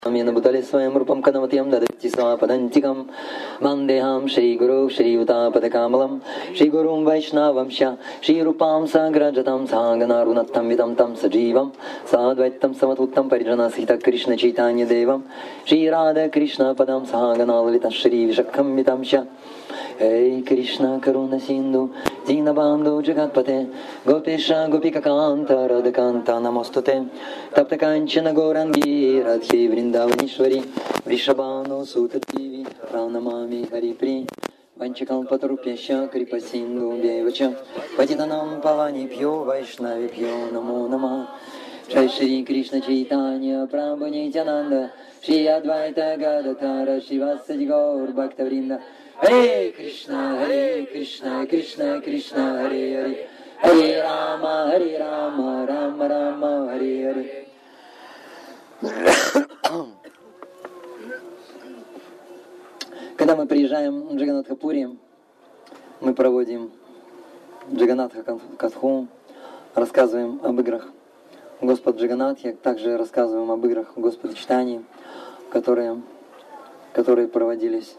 Amena Bhutale Swayam Rupam Kadamatiyam Dadati Swapadantikam Vandeham Shri Guru Shri Yuta Padakamalam Shri Gurum Vaishnavamsha Shri Rupam Sagrajatam Saganarunatam Vidam Tam Sajivam Sadvaitam Samatuttam Parijana Sita Krishna Chaitanya Devam Shri Radha Krishna Padam Saganalita Shri Vishakham Vitamsha Hey Krishna Karuna Sindhu Dinabandhu Jagatpate Gopesha Gopika Kanta Radhakanta Namostute Tapta Kanchana Gorangi Radhi Vrindavanishwari Vrishabhanu Sutativi Pranamami Haripri Vanchakalpatarupyasya Kripasindhu Devacha Patitanam Pavanibhyo Vaishnavibhyo Namo Namah Jai Shri Krishna Chaitanya Prabhu Nityananda Shri Advaita Gadadhara Shivasadi Gaur Bhaktavrinda Hare Krishna Krishna Krishna Hare Hare Hare Rama Rama Rama Hare Hare. Когда мы приезжаем в Джаганатха-Пури, мы проводим Джаганатха-Катху, рассказываем об играх Господа Джаганатхи, также рассказываем об играх Господа Чайтаньи, которые проводились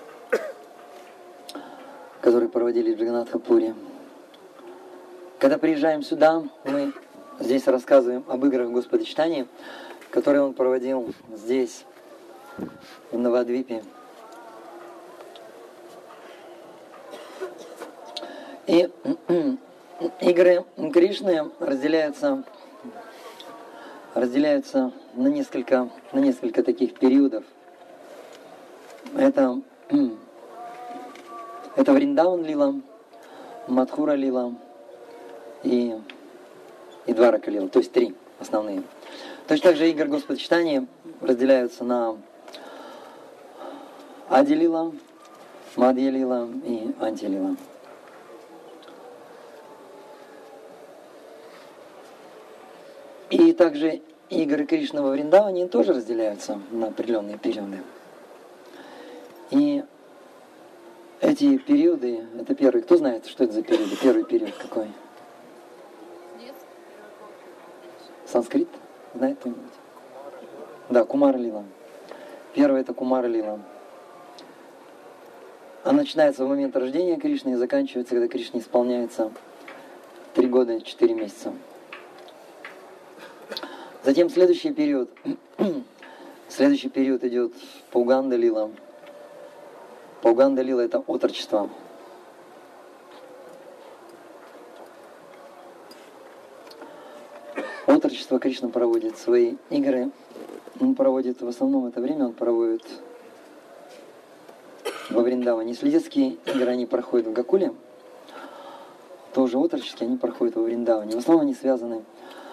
в Джаганатха-Пури. Когда приезжаем сюда, мы здесь рассказываем об играх Господа Чайтаньи, которые он проводил здесь, в Навадвипе. И игры Кришны разделяются на несколько таких периодов. Это Вриндаван лила, Мадхура лила и Дварака лила, то есть 3 основные. Точно так же игры Господа Чайтаньи разделяются на Ади лила, Мадья лила и Анти лила. И также игры Кришны во Вриндаване тоже разделяются на определенные периоды. И эти периоды, это первый, кто знает, что это за периоды? Первый период какой? Санскрит? Знает кто-нибудь? Да, Кумара лила. Первый это Кумара лила. Она начинается в момент рождения Кришны и заканчивается, когда Кришне исполняется 3 года и 4 месяца. Затем следующий период идет Пауганда лила. Пауганда лила это отрочество. Отрочество Кришна проводит свои игры. Он проводит в основном это время, он проводит во Вриндаване. Если детские игры они проходят в Гакуле, то уже отроческие они проходят во Вриндаване. В основном они связаны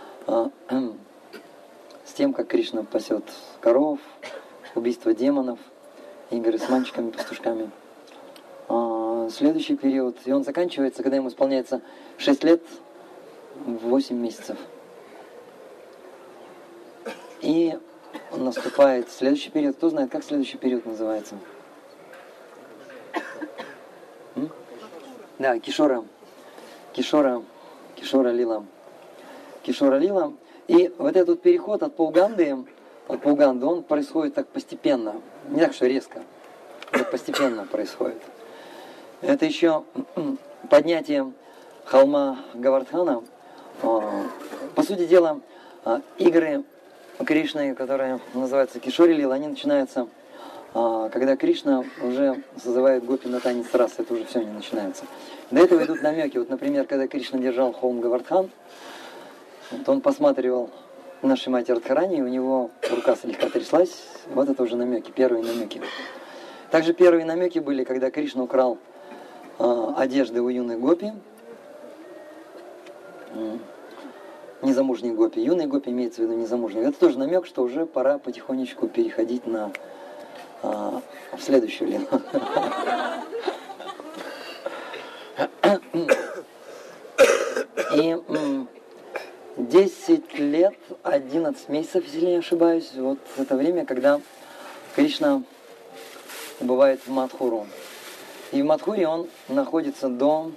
с тем, как Кришна пасет коров, убийство демонов, игры с мальчиками, пастушками. Следующий период, и он заканчивается, когда ему исполняется 6 лет, 8 месяцев. И наступает следующий период. Кто знает, как следующий период называется? Да, Кишора лила. Кишора лила. И вот этот переход от Пауганды, он происходит так постепенно. Не так, что резко. Это постепенно происходит. Это еще поднятие холма Гавардхана. По сути дела, игры Кришны, которые называются Кишори лила, они начинаются, когда Кришна уже созывает гопи на танец рас. Это уже все не начинается. До этого идут намеки. Вот, например, когда Кришна держал холм Гавардхан, вот он посматривал нашей матери Радхарани, и у него рука слегка тряслась. Вот это уже намеки, первые намеки. Также первые намеки были, когда Кришна украл одежды у юных гопи. Незамужних гопи. Юные гопи имеется в виду незамужних. Это тоже намек, что уже пора потихонечку переходить на в следующую линию. И 10 лет, 11 месяцев, если не ошибаюсь, вот это время, когда Кришна бывает в Мадхуру. И в Мадхуре он находится до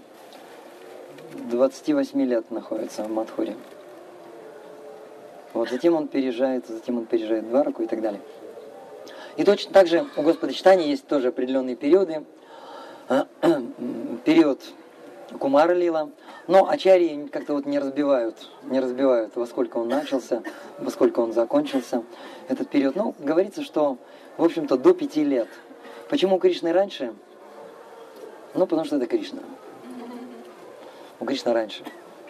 28 лет находится в Мадхуре. Вот, затем он переезжает в Двараку и так далее. И точно так же у Господа читания есть тоже определенные периоды. Период Кумара Лила. Но ачарьи как-то вот не разбивают, во сколько он начался, во сколько он закончился. Этот период, ну, говорится, что, в общем-то, до 5 лет. Почему у Кришны раньше? Ну, потому что это Кришна. У Кришны раньше.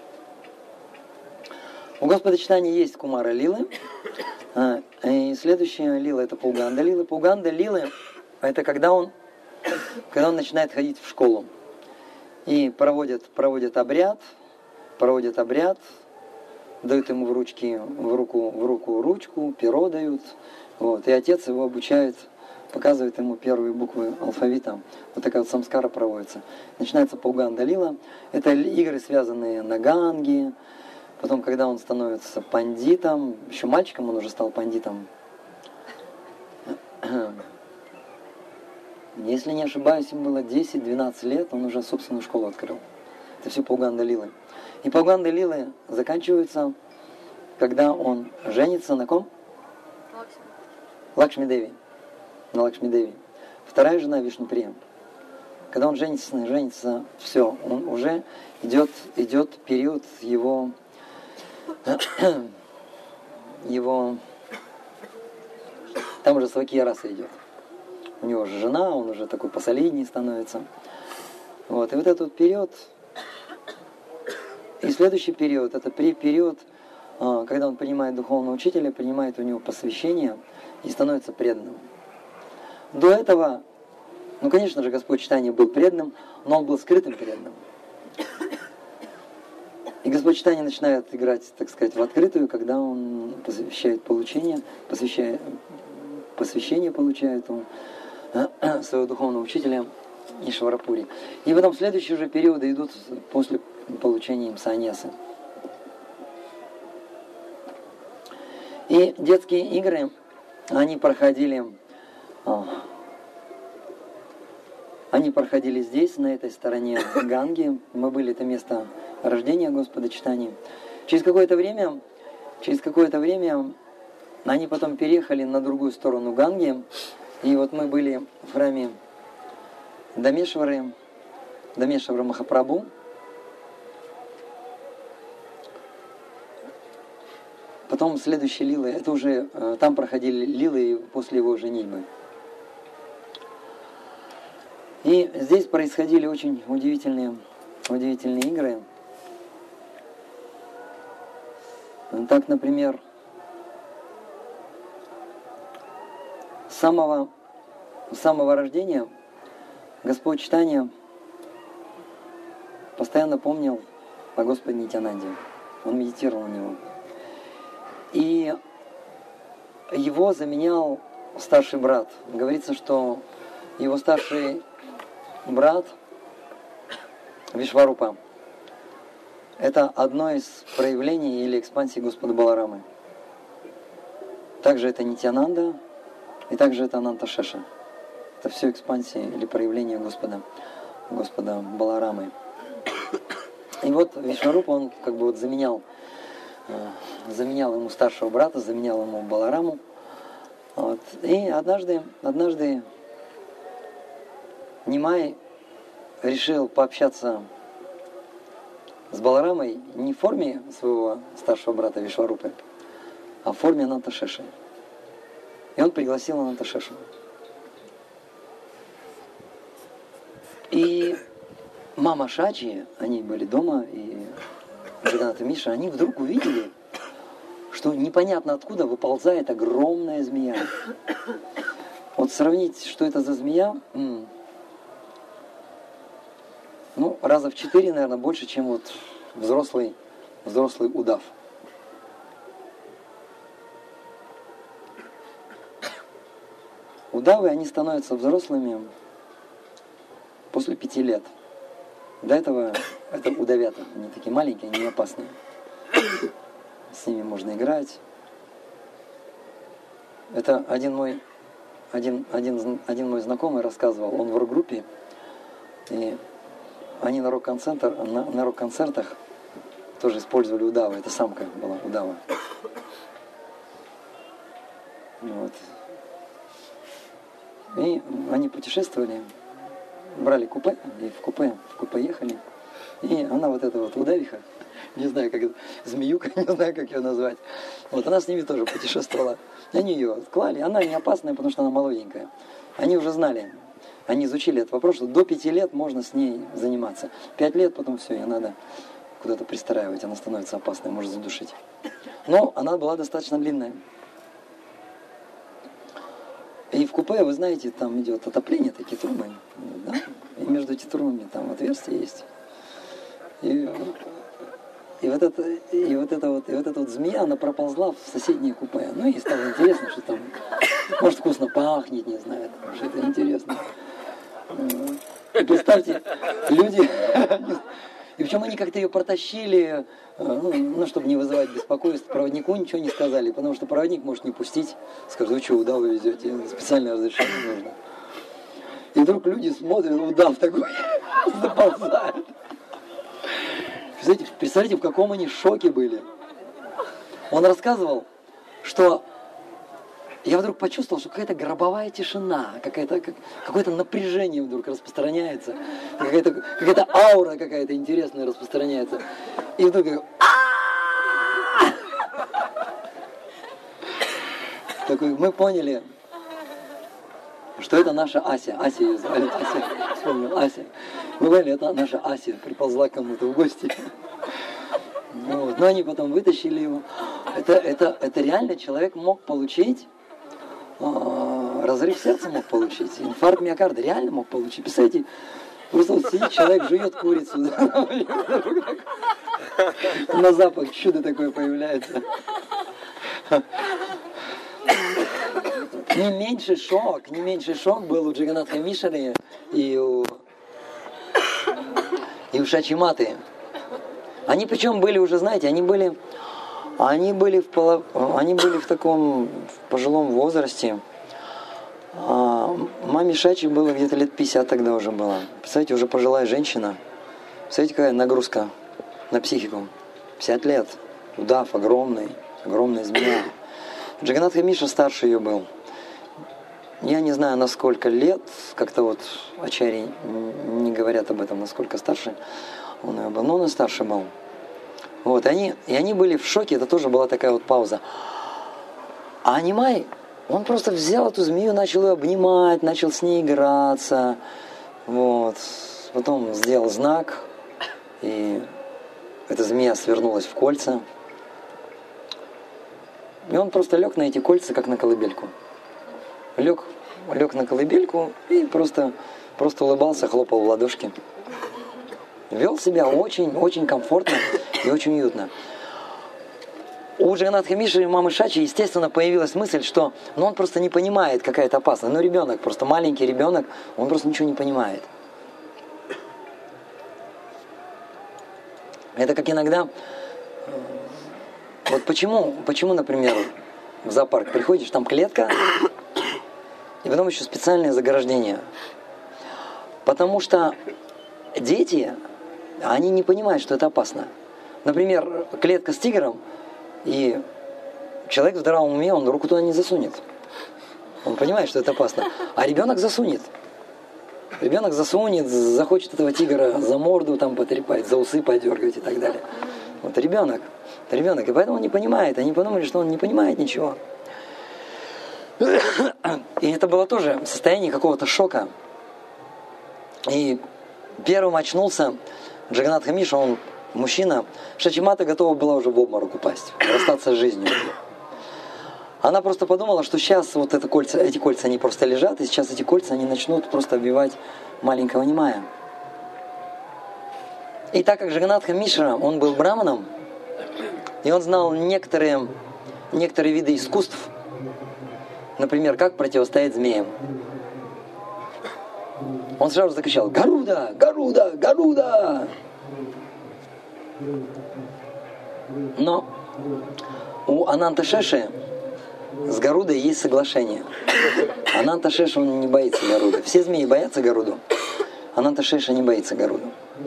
У Господа читания есть Кумара Лилы. И следующая лила это Пауганда Лилы. Пауганда Лилы это когда он начинает ходить в школу. И проводят обряд, дают ему в руку ручку, перо дают. Вот, и отец его обучает, показывает ему первые буквы алфавита. Вот такая вот самскара проводится. Начинается Пауганда Лила. Это игры, связанные на ганге. Потом, когда он становится пандитом, еще мальчиком он уже стал пандитом. Если не ошибаюсь, ему было 10-12 лет, он уже собственную школу открыл. Это все Пауганда Лилы. И Пауганда Лилы заканчиваются, когда он женится на ком? Лакшми Деви. На Лакшми Деви. Вторая жена Вишнуприя. Когда он женится, все, он уже идет период его там уже свакия раса идет. У него же жена, он уже такой посолидней становится. Вот. И вот этот период, и следующий период, это период, когда он принимает духовного учителя, принимает у него посвящение и становится преданным. До этого, ну, конечно же, Господь читания был преданным, но он был скрытым преданным. И Господь читания начинает играть, так сказать, в открытую, когда он посвящает посвящение получает он своего духовного учителя Ишварапури. И потом следующие уже периоды идут после получения им саньясы. И детские игры, они проходили здесь, на этой стороне Ганги. Мы были, это место рождения Господа читания. Через какое-то время они потом переехали на другую сторону Ганги. И вот мы были в храме Дамешвара Махапрабху. Потом следующие лилы, это уже там проходили лилы после его женитьбы. И здесь происходили очень удивительные игры. Так, например, с самого рождения Господь читания постоянно помнил о Господе Нитьянанде. Он медитировал на него. И его заменял старший брат. Говорится, что его старший брат Вишварупа – это одно из проявлений или экспансий Господа Баларамы. Также это Нитьянанда, и также это Ананта Шеша. Это все экспансии или проявления Господа Баларамы. И вот Вишварупа, он как бы вот заменял ему старшего брата, заменял ему Балараму. Вот. И однажды Нимай решил пообщаться с Баларамой не в форме своего старшего брата Вишварупы, а в форме Ананта Шеши. И он пригласил Ананта Шешу. И мама Шачи, они были дома, и Джаганат и Миша, они вдруг увидели, что непонятно откуда выползает огромная змея. Вот сравнить, что это за змея, ну, раза в 4, наверное, больше, чем вот взрослый удав. Удавы, они становятся взрослыми после 5 лет. До этого это удавята. Они такие маленькие, они не опасные. С ними можно играть. Это один мой знакомый рассказывал, он в рок-группе, и они на рок-концертах тоже использовали удавы. Это самка была, удава. Вот. И они путешествовали, брали купе, и в купе ехали. И она вот эта вот удавиха, не знаю, как это, змеюка, не знаю, как ее назвать. Вот она с ними тоже путешествовала. И они ее клали. Она не опасная, потому что она молоденькая. Они уже знали, они изучили этот вопрос, что до 5 лет можно с ней заниматься. 5 лет потом все, ее надо куда-то пристраивать, она становится опасной, может задушить. Но она была достаточно длинная. И в купе, вы знаете, там идет отопление, такие трубы, да? И между этими трубами там отверстие есть. И вот эта вот змея, она проползла в соседнее купе. Ну и стало интересно, что там, может, вкусно пахнет, не знаю, что это интересно. И представьте, люди... И причем они как-то ее протащили, ну, чтобы не вызывать беспокойство. Проводнику ничего не сказали, потому что проводник может не пустить. Скажет, вы что, удав вы везете? Специальное разрешение нужно. И вдруг люди смотрят, удав такой заползает. Представляете, в каком они шоке были. Он рассказывал, что я вдруг почувствовал, что какая-то гробовая тишина, какое-то напряжение вдруг распространяется, какая-то аура какая-то интересная распространяется. И вдруг такой, мы поняли, что это наша Ася. Ася ее звали, Ася, вспомнил, Ася. Мы поняли, это наша Ася приползла к кому-то в гости. Вот. Но они потом вытащили его. Это реально человек мог получить, разрыв сердца мог получить, инфаркт миокарда реально мог получить. Представляете, просто вот сидит человек, жует курицу, на запах чудо такое появляется. Не меньший шок был у Джаганатха Мишары и у Шачиматы. Они причем были уже, знаете, они были в таком пожилом возрасте. Маме Шачи было где-то лет 50 тогда уже было. Представляете, уже пожилая женщина. Представляете, какая нагрузка на психику. 50 лет. Удав огромная змея. Джаганатха Миша старше ее был. Я не знаю, на сколько лет, как-то вот ачарьи не говорят об этом, насколько старше он ее был, но он и старше был. Вот, и они были в шоке, это тоже была такая вот пауза. А Анимай, он просто взял эту змею, начал ее обнимать, начал с ней играться, вот. Потом сделал знак, и эта змея свернулась в кольца. И он просто лег на эти кольца, как на колыбельку. Лег на колыбельку и просто улыбался, хлопал в ладошки. Вел себя очень комфортно и очень уютно. У Джаганатха Миши и мамы Шачи, естественно, появилась мысль, что он просто не понимает, какая это опасность. Ребенок, просто маленький ребенок, он просто ничего не понимает. Это как иногда... Вот почему, например, в зоопарк приходишь, там клетка, и потом еще специальное заграждение. Потому что дети, они не понимают, что это опасно. Например, клетка с тигром, и человек в здравом уме, он руку туда не засунет. Он понимает, что это опасно. А ребенок засунет. Ребенок засунет, захочет этого тигра за морду там потрепать, за усы подергать и так далее. Вот ребенок. И поэтому он не понимает. Они подумали, что он не понимает ничего. И это было тоже состояние какого-то шока. И первым очнулся Джаганатха Миша, он мужчина. Шачимата готова была уже в обморок упасть, расстаться с жизнью. Она просто подумала, что сейчас вот эти кольца, они просто лежат, и сейчас эти кольца, они начнут просто обвивать маленького Анимая. И так как Джаганатха Мишра, он был браманом, и он знал некоторые виды искусств, например, как противостоять змеям. Он сразу закричал: «Гаруда! Гаруда! Гаруда!» Но у Ананта Шеши с Гарудой есть соглашение. Ананта Шеша, он не боится Гаруды. Все змеи боятся Гаруду. Ананта Шеша не боится Гаруду.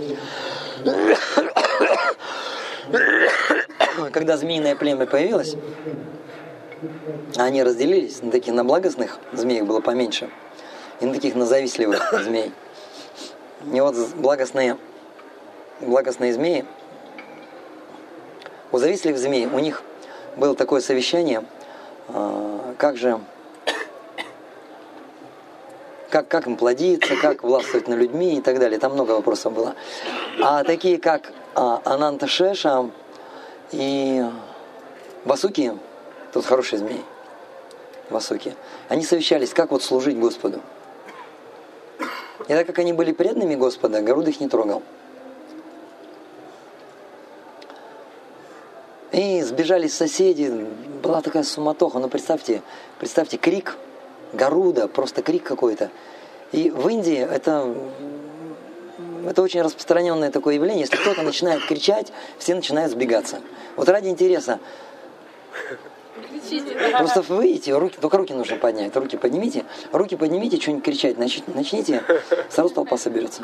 Когда змеиное племя появилось, они разделились на благостных, змеев было поменьше, и на таких на завистливых змей. И вот благостные змеи, у завистливых змей, у них было такое совещание, как им плодиться, как властвовать над людьми и так далее. Там много вопросов было. А такие, как Ананта Шеша и Васуки, тут хорошие змеи, Васуки, они совещались, как вот служить Господу. И так как они были преданными Господа, Гаруда их не трогал. И сбежались соседи, была такая суматоха, ну представьте, крик Гаруда, просто крик какой-то. И в Индии это очень распространенное такое явление. Если кто-то начинает кричать, все начинают сбегаться. Вот ради интереса. Просто выйдите, только руки нужно поднять. Руки поднимите, что-нибудь кричать. Начните, сразу толпа соберется.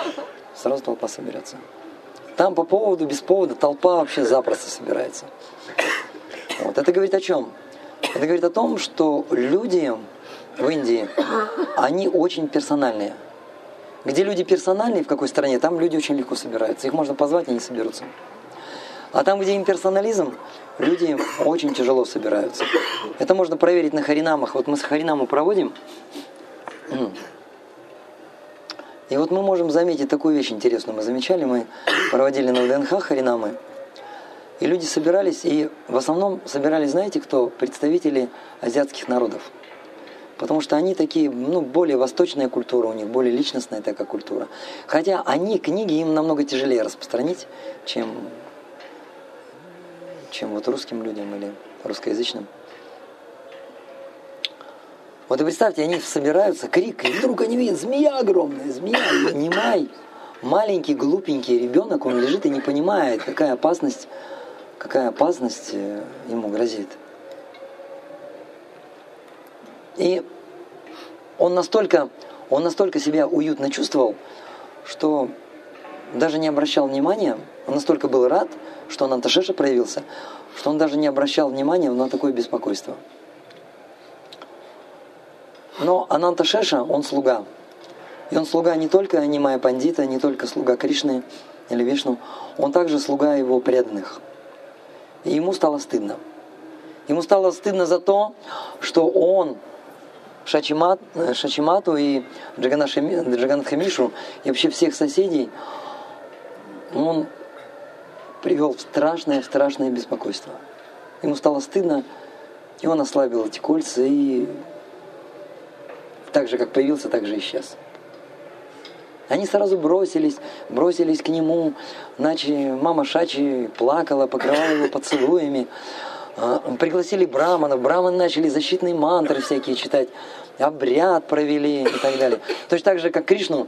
Там по поводу, без повода толпа вообще запросто собирается. Вот. Это говорит о чем? Это говорит о том, что люди в Индии, они очень персональные. Где люди персональные, в какой стране, там люди очень легко собираются. Их можно позвать, и они соберутся. А там, где имперсонализм, люди очень тяжело собираются. Это можно проверить на харинамах. Вот мы с харинаму проводим. И вот мы можем заметить такую вещь интересную. Мы замечали, мы проводили на ВДНХ харинамы. И люди собирались, и в основном собирались, знаете кто? Представители азиатских народов. Потому что они такие, более восточная культура у них, более личностная такая культура. Хотя книги им намного тяжелее распространить, чем вот русским людям или русскоязычным. Вот и представьте, они собираются, крик, и вдруг они видят, змея огромная, Немай, маленький, глупенький ребенок, он лежит и не понимает, какая опасность ему грозит. И он настолько себя уютно чувствовал, что даже не обращал внимания, он настолько был рад, что Ананта Шеша проявился, что он даже не обращал внимания на такое беспокойство. Но Ананта Шеша, он слуга. И он слуга не только Нимая Пандита, не только слуга Кришны или Вишну, он также слуга его преданных. И ему стало стыдно. Ему стало стыдно за то, что он Шачимату и Джаганатхамишу и вообще всех соседей он привел в страшное беспокойство. Ему стало стыдно, и он ослабил эти кольца, и так же, как появился, так же исчез. Они сразу бросились к нему, иначе мама Шачи плакала, покрывала его поцелуями. Пригласили браманов, браманы начали защитные мантры всякие читать, обряд провели и так далее. Точно так же, как Кришну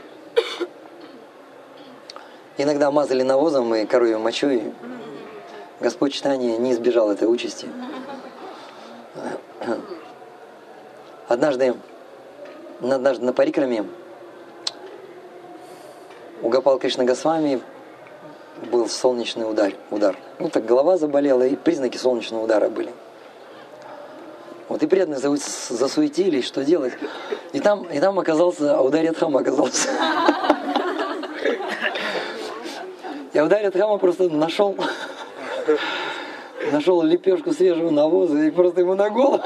иногда мазали навозом и коровьей мочой, Господь Чайтанья не избежал этой участи. Однажды на парикраме у Гопала Кришна Госвами был солнечный удар. Так голова заболела, и признаки солнечного удара были. Вот и преданные засуетились, что делать. И там оказался, Аударья-дхама оказался. И Аударья-дхама просто нашел лепешку свежего навоза и просто ему на голову.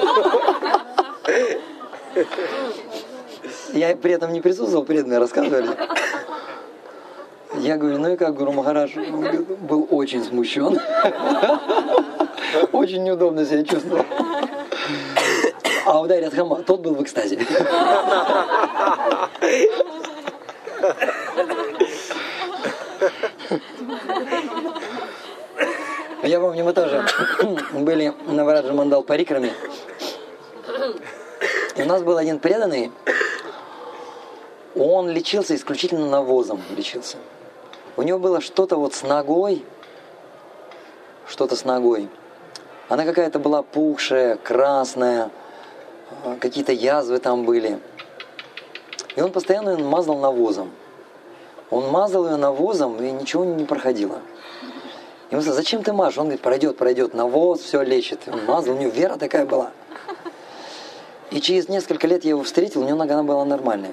Я при этом не присутствовал, преданные рассказывали. Я говорю, и как Гуру Махарадж? Он был очень смущен. Очень неудобно себя чувствовал. А Аударья-дхама, тот был в экстазе. Я помню, мы тоже были на Вараджа Мандал парикраме. И у нас был один преданный, он лечился исключительно навозом. У него было что-то вот с ногой. Она какая-то была пухшая, красная, какие-то язвы там были. И он постоянно ее мазал навозом. Он мазал ее навозом, и ничего не проходило. И он сказал, зачем ты мажешь? Он говорит, пройдет, навоз все лечит. И он мазал, у него вера такая была. И через несколько лет я его встретил, у него нога была нормальная.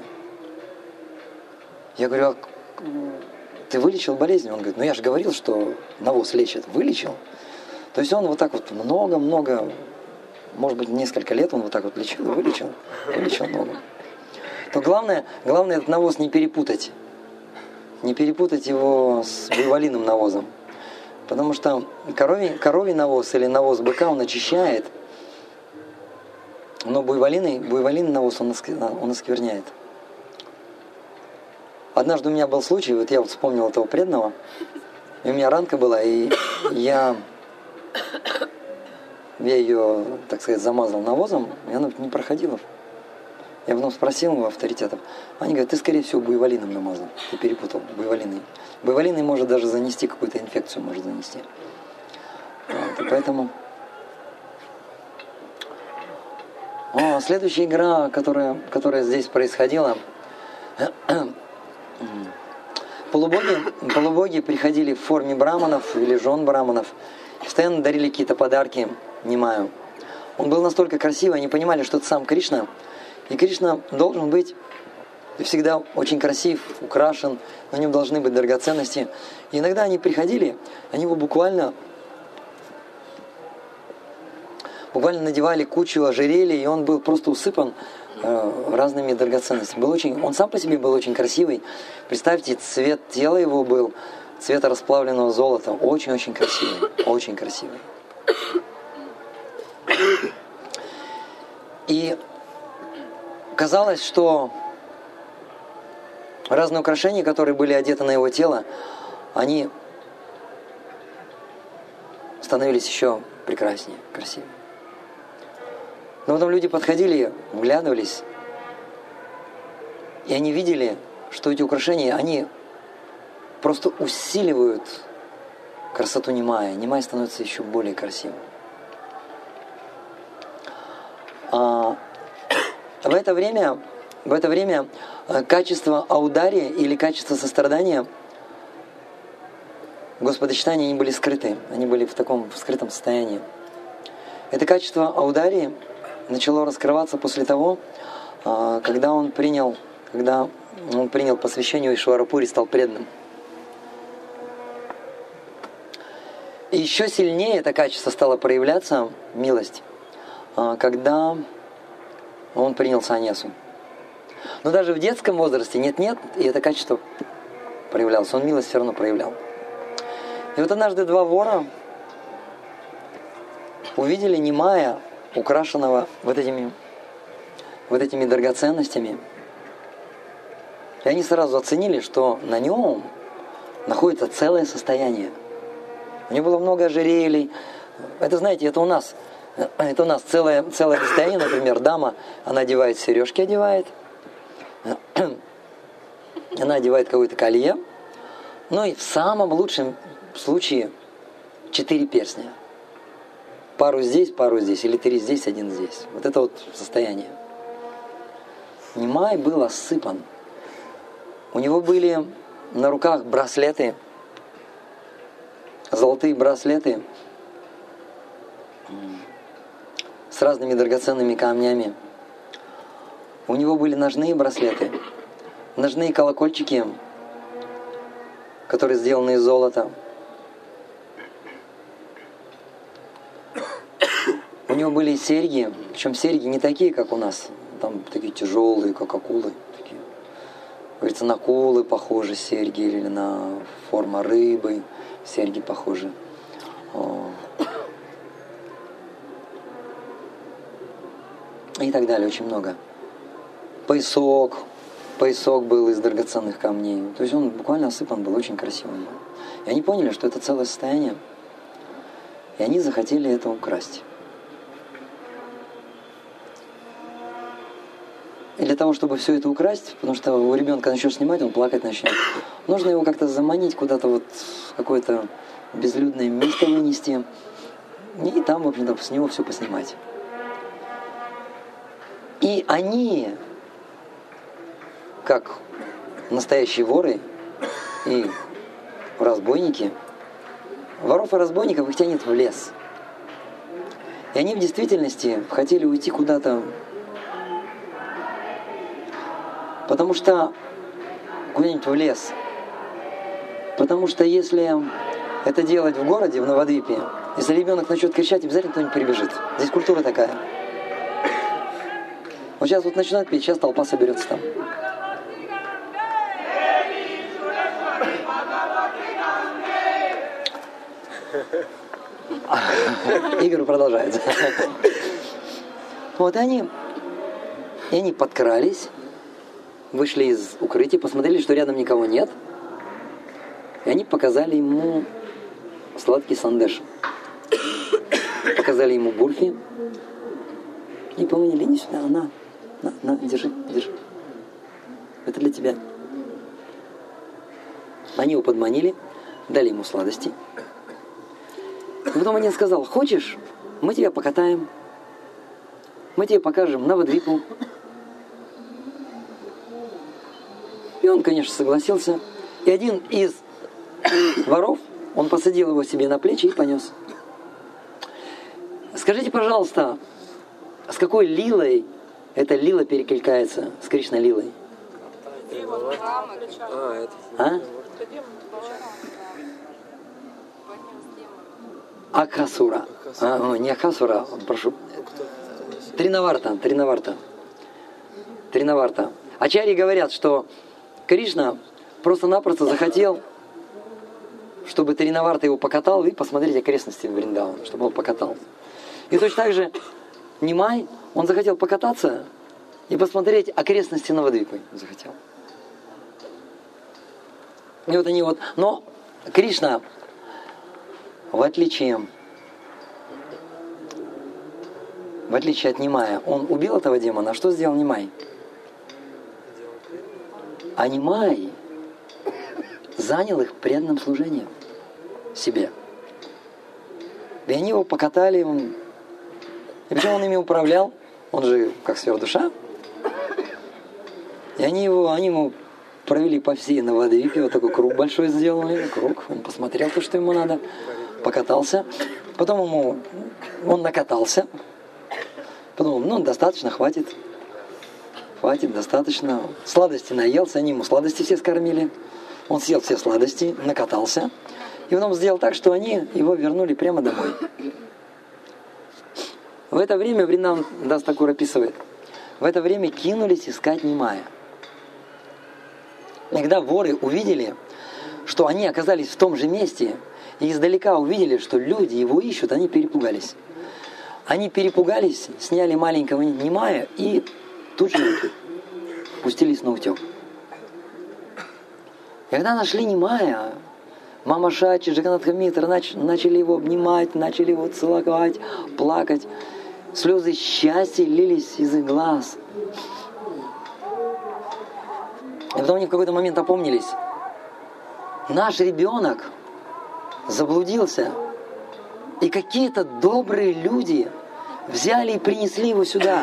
Я говорю, а ты вылечил болезнь? Он говорит, ну я же говорил, что навоз лечит. Вылечил. То есть он вот так вот много-много, может быть, несколько лет он вот так вот лечил и вылечил ногу. То главное этот навоз не перепутать. Не перепутать его с буйволиным навозом. Потому что коровий навоз или навоз быка, он очищает, но буйволиный навоз, он оскверняет. Однажды у меня был случай, вот я вот вспомнил этого преданного, и у меня ранка была, и я ее, так сказать, замазал навозом, и она не проходила. Я потом спросил у авторитетов, они говорят, ты, скорее всего, буйволином намазал, ты перепутал, буйволиный. Буйволиный может даже занести какую-то инфекцию, может занести. Вот, и поэтому... Следующая игра, которая здесь происходила, полубоги приходили в форме браманов или жен браманов, постоянно дарили какие-то подарки Нимаю. Он был настолько красивый, они понимали, что это сам Кришна, и Кришна должен быть всегда очень красив, украшен, на нем должны быть драгоценности. И иногда они приходили, они его буквально надевали кучу ожерелий, и он был просто усыпан разными драгоценностями. Он сам по себе был очень красивый. Представьте, цвет тела его был цвета расплавленного золота. Очень-очень красивый. Очень красивый. И казалось, что разные украшения, которые были одеты на его тело, они становились еще прекраснее, красивее. Но потом люди подходили, вглядывались, и они видели, что эти украшения, они просто усиливают красоту Нимая. Нимай становится еще более красивым. В это время качество аудария или качество сострадания Господочитания, они были скрыты, они были в таком скрытом состоянии. Это качество аударии начало раскрываться после того, когда он принял посвящение Ишварапури, стал преданным. И еще сильнее это качество стало проявляться, милость, когда он принял саньясу. Но даже в детском возрасте нет-нет, и это качество проявлялось. Он милость все равно проявлял. И вот однажды два вора увидели Нимая, украшенного вот этими драгоценностями. И они сразу оценили, что на нем находится целое состояние. У него было много ожерелий. Это, знаете, это у нас целое состояние, например, дама, она одевает сережки, она одевает какое-то колье, ну и в самом лучшем случае 4 перстня. Пару здесь, или 3 здесь, 1 здесь. Вот это вот состояние. Нимай был осыпан. У него были на руках браслеты, золотые браслеты с разными драгоценными камнями. У него были ножные браслеты, ножные колокольчики, которые сделаны из золота. У него были серьги, причем серьги не такие, как у нас, там такие тяжелые, как акулы. Такие. Говорится, на акулы похожи серьги, или на форму рыбы серьги похожи. И так далее, очень много. Поясок был из драгоценных камней. То есть он буквально осыпан был, очень красивым был. И они поняли, что это целое состояние. И они захотели это украсть. И для того, чтобы все это украсть, потому что у ребенка начнешь снимать, он плакать начнет. Нужно его как-то заманить куда-то вот в какое-то безлюдное место вынести. И там, в общем-то, с него все поснимать. И они, как настоящие воры и разбойники, воров и разбойников их тянет в лес. И они в действительности хотели уйти куда-то Потому что куда-нибудь в лес. Потому что если это делать в городе, в Навадвипе, если ребенок начнет кричать, обязательно кто-нибудь прибежит. Здесь культура такая. Вот сейчас вот начинают петь, сейчас толпа соберется там. Игорь продолжается. Вот и они подкрались, вышли из укрытия, посмотрели, что рядом никого нет. И они показали ему сладкий сандеш. Показали ему бурфи. И поманили, иди сюда, на, держи. Это для тебя. Они его подманили, дали ему сладости. И потом один сказал: хочешь, мы тебя покатаем. Мы тебе покажем Навадвипу. И он, конечно, согласился. И один из воров, он посадил его себе на плечи и понес. Скажите, пожалуйста, с какой лилой эта лила перекликается с Кришна-лилой? Акхасура. Не Акхасура, прошу. Тринаварта. Ачарьи говорят, что Кришна просто-напросто захотел, чтобы Тринаварта его покатал, и посмотреть окрестности Вриндавана, чтобы он покатал. И точно так же Нимай, он захотел покататься и посмотреть окрестности Навадвипы. Захотел. И вот они вот... Но Кришна, в отличие от Нимая, он убил этого демона. А что сделал Нимай? А Нимай занял их преданным служением себе. И они его покатали, и причем он ими управлял, он же как сверхдуша. И они ему провели по всей Навадвипе, вот такой круг большой сделали, круг, он посмотрел то, что ему надо, покатался, потом он накатался, потом, достаточно, хватит, достаточно, сладости наелся, они ему сладости все скормили, он съел все сладости, накатался, и потом сделал так, что они его вернули прямо домой. В это время, Вриндаван Дас Такур описывает, в это время кинулись искать Нимая. И когда воры увидели, что они оказались в том же месте, и издалека увидели, что люди его ищут, они перепугались. Они перепугались, сняли маленького Нимая и тут же пустились на утек. Когда нашли Нимая, Мама Шачи, Джаганатха Митра начали его обнимать, начали его целовать, плакать. Слезы счастья лились из их глаз. И потом они в какой-то момент опомнились. Наш ребенок заблудился. И какие-то добрые люди взяли и принесли его сюда.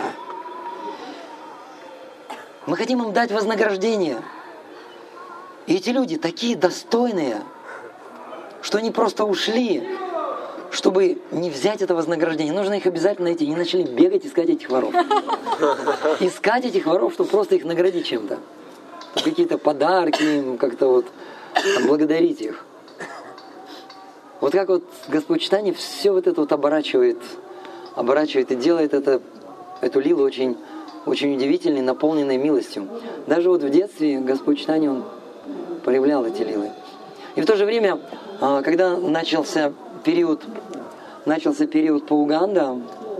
Мы хотим им дать вознаграждение. И эти люди такие достойные, что они просто ушли, чтобы не взять это вознаграждение. Нужно их обязательно найти. Они начали бегать, искать этих воров. Искать этих воров, чтобы просто их наградить чем-то. Какие-то подарки им, как-то вот отблагодарить их. Вот как вот Господь Чайтанья все вот это вот оборачивает и делает эту лилу очень, очень удивительной, наполненной милостью. Даже вот в детстве Господь Чайтанья, он проявлял эти лилы. И в то же время, когда начался период Пауганда,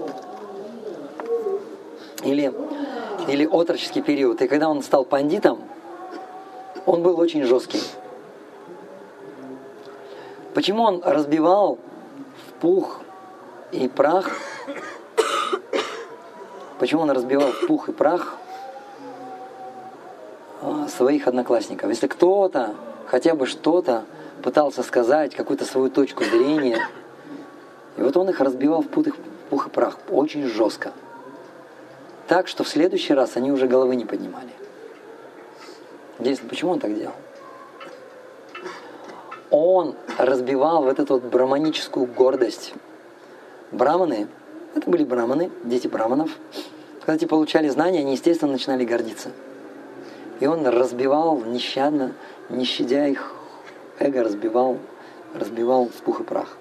или отроческий период, и когда он стал пандитом, он был очень жесткий. Почему он разбивал в пух и прах? Почему он разбивал в пух и прах своих одноклассников? Если кто-то, хотя бы что-то пытался сказать, какую-то свою точку зрения, и вот он их разбивал в пух и прах очень жестко. Так, что в следующий раз они уже головы не поднимали. Интересно, почему он так делал? Он разбивал вот эту вот браманическую гордость. Браманы, это были браманы, дети браманов. Когда они получали знания, они, естественно, начинали гордиться. И он разбивал нещадно, не щадя их эго, разбивал в пух и прах.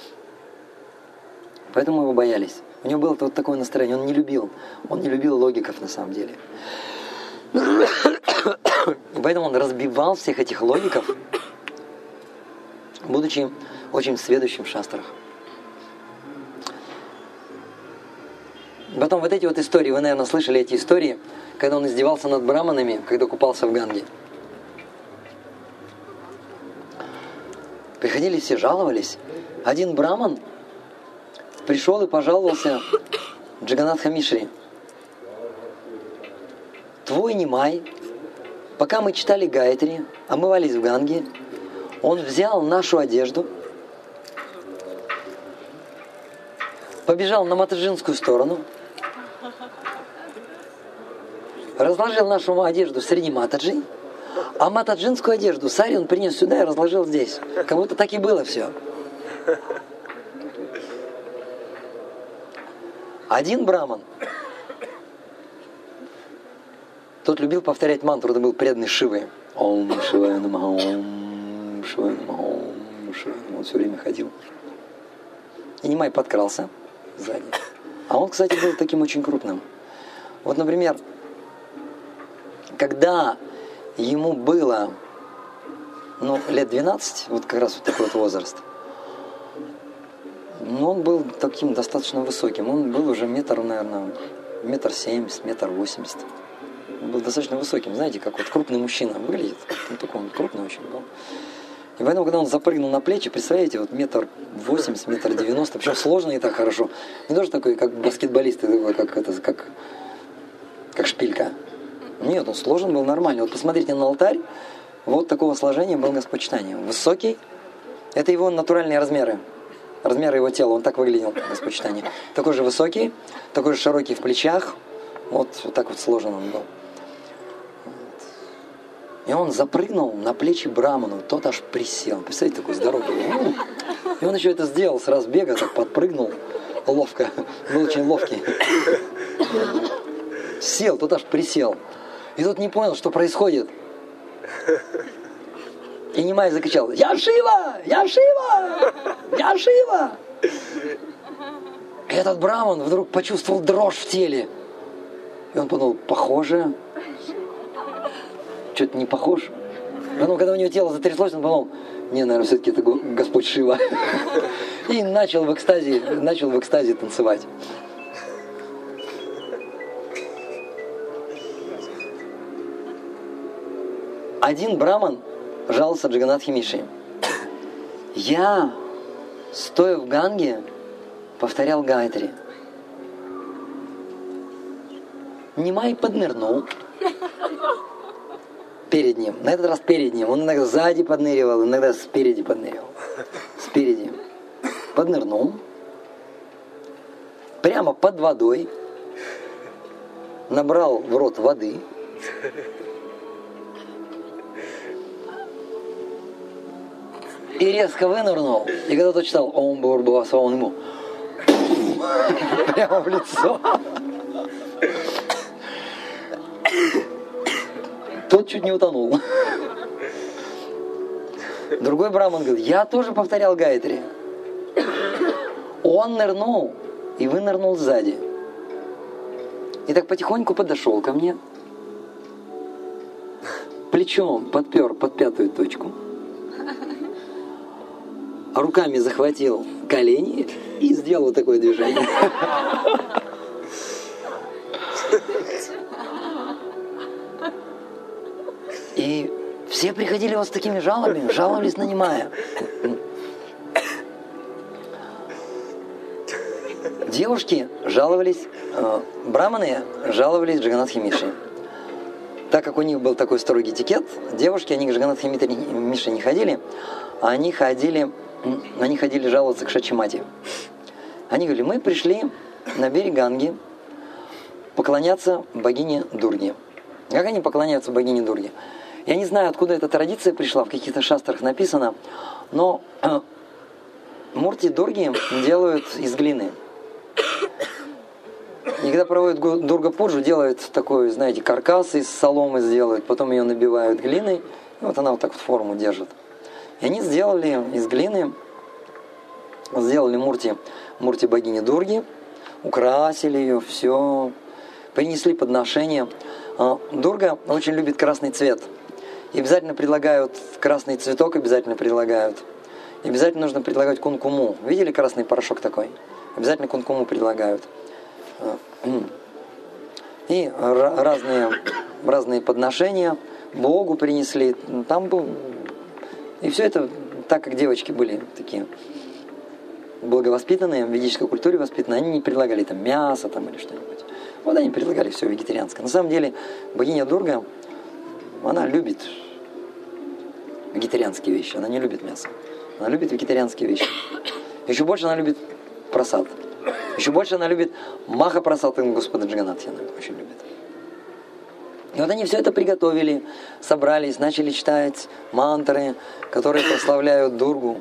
Поэтому его боялись. У него было вот такое настроение, он не любил логиков на самом деле. И поэтому он разбивал всех этих логиков, будучи очень сведущим в шастрах. Потом вот эти вот истории, вы, наверное, слышали эти истории, когда он издевался над браманами, когда купался в Ганге. Приходили все, жаловались. Один браман пришел и пожаловался Джаганатха Мишре. Твой Нимай, пока мы читали Гайатри, омывались в Ганге, он взял нашу одежду, побежал на Матаджинскую сторону, разложил нашу одежду среди Матаджи, а Матаджинскую одежду сари он принес сюда и разложил здесь. Как будто так и было все. Один браман, тот любил повторять мантру, это был преданный Шивы. Ом Шивая Намаха, Ом Шивая Намаха, Ом Шивая Намаха. Он все время ходил. И Нимай подкрался сзади. А он, кстати, был таким очень крупным. Вот, например, когда ему было лет 12, вот как раз вот такой вот возраст, он был таким достаточно высоким. Он был уже наверное, 1,70 м, 1,80 м. Он был достаточно высоким. Знаете, как вот крупный мужчина выглядит. Он такой крупный очень был. И поэтому, когда он запрыгнул на плечи, представляете, вот 1,80 м, 1,90 м, причем сложно и так хорошо. Не тоже такой, как баскетболист, как шпилька. Нет, он сложен был нормально. Вот посмотрите на алтарь, вот такого сложения был Господь Чайтанья. Высокий, это его натуральные размеры. Размеры его тела, он так выглядел, Господь Чайтанья. Такой же высокий, такой же широкий в плечах, вот так вот сложен он был. И он запрыгнул на плечи браману, тот аж присел. Представляете, такой здоровый. И он еще это сделал с разбега, так подпрыгнул ловко, был очень ловкий. Сел, тот аж присел. И тот не понял, что происходит. И Нимай закричал: «Я Шива! Я Шива! Я Шива!» И этот браман вдруг почувствовал дрожь в теле. И он подумал: похоже. Что-то не похож. Потом, когда у него тело затряслось, он подумал: не, наверное, все-таки это Господь Шива. И начал в экстазе танцевать. Один браман жаловался Джаганатхе Мишре: я, стоя в Ганге, повторял Гайатри. Нимай поднырнул перед ним. На этот раз перед ним. Он иногда сзади подныривал, иногда спереди подныривал. Спереди. Поднырнул. Прямо под водой. Набрал в рот воды. И резко вынырнул. И когда тот читал Ом Бурбуаса, он ему прямо в лицо. Тот чуть не утонул. Другой браман говорит: я тоже повторял Гайатри. Он нырнул и вынырнул сзади. И так потихоньку подошел ко мне. Плечом подпер под пятую точку. Руками захватил колени и сделал вот такое движение. И все приходили вот с такими жалобами, жаловались на Нимая. Девушки жаловались, браманы жаловались Джаганатхе Мишре. Так как у них был такой строгий этикет, девушки, они к Джаганатхе Мишре не ходили, а они ходили жаловаться к Шачимати. Они говорили: мы пришли на берег Ганги поклоняться богине Дурге. Как они поклоняются богине Дурге? Я не знаю, откуда эта традиция пришла, в каких-то шастрах написано, но мурти Дурги делают из глины. И когда проводят Дурга-пуджу, делают такой, знаете, каркас из соломы сделают, потом ее набивают глиной, и вот она вот так вот форму держит. И они сделали из глины, сделали мурти богини Дурги, украсили ее, все, принесли подношение. Дурга очень любит красный цвет. И обязательно предлагают красный цветок, обязательно предлагают. И обязательно нужно предлагать кункуму. Видели красный порошок такой? Обязательно кункуму предлагают. И разные подношения Богу принесли. Там был... И все это, так как девочки были такие благовоспитанные, в ведической культуре воспитанные, они не предлагали там мясо там, или что-нибудь. Вот они предлагали все вегетарианское. На самом деле богиня Дурга, она любит вегетарианские вещи, она не любит мясо. Она любит вегетарианские вещи. Еще больше она любит прасад. Еще больше она любит маха-прасад Господа Джаганатхи, она очень любит. И вот они все это приготовили, собрались, начали читать мантры, которые прославляют Дургу.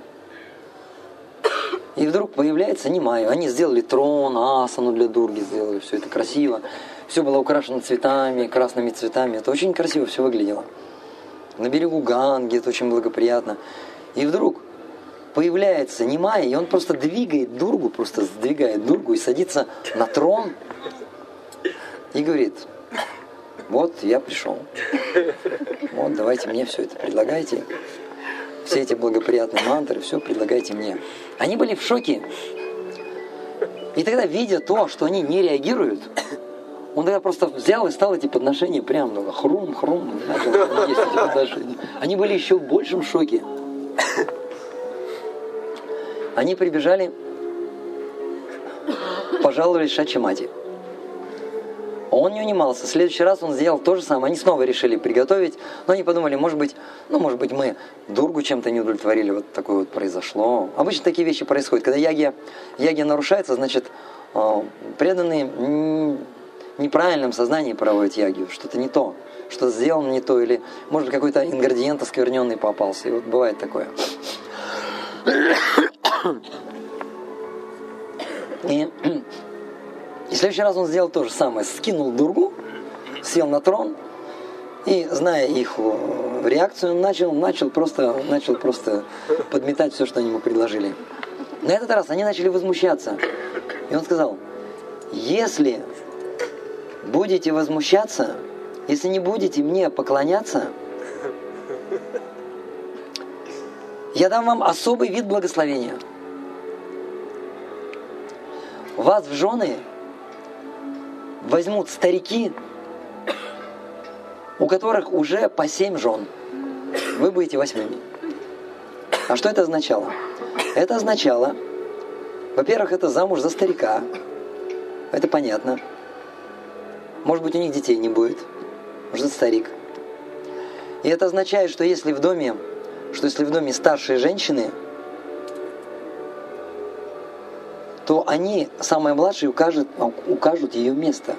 И вдруг появляется Нимаю. Они сделали трон, асану для Дурги, сделали все это красиво. Все было украшено цветами, красными цветами. Это очень красиво все выглядело. На берегу Ганги, это очень благоприятно. И вдруг появляется Нимая, и он просто двигает Дургу, просто сдвигает Дургу и садится на трон и говорит: вот я пришел. Вот давайте мне все это предлагайте. Все эти благоприятные мантры, все предлагайте мне. Они были в шоке. И тогда, видя то, что они не реагируют, он тогда просто взял и стал эти подношения прям хрум-хрум, начал есть эти подношения. Они были еще в большем шоке. Они прибежали, пожаловались Шачимати. Он не унимался. В следующий раз он сделал то же самое. Они снова решили приготовить, но они подумали, может быть, мы Дургу чем-то не удовлетворили, вот такое вот произошло. Обычно такие вещи происходят. Когда ягья нарушается, значит, преданные неправильном сознании проводят ягью, что-то не то, что-то сделано не то, или, может быть, какой-то ингредиент оскверненный попался. И вот бывает такое. И в следующий раз он сделал то же самое. Скинул Дургу, сел на трон, и, зная их реакцию, начал просто подметать все, что они ему предложили. На этот раз они начали возмущаться. И он сказал: если будете возмущаться, если не будете мне поклоняться, я дам вам особый вид благословения. Вас в жены возьмут старики, у которых уже по 7 жен. Вы будете 8-ми. А что это означало? Это означало, во-первых, это замуж за старика. Это понятно. Может быть, у них детей не будет. Может, это старик. И это означает, что если в доме старшие женщины, то они, самые младшие, укажут ее место.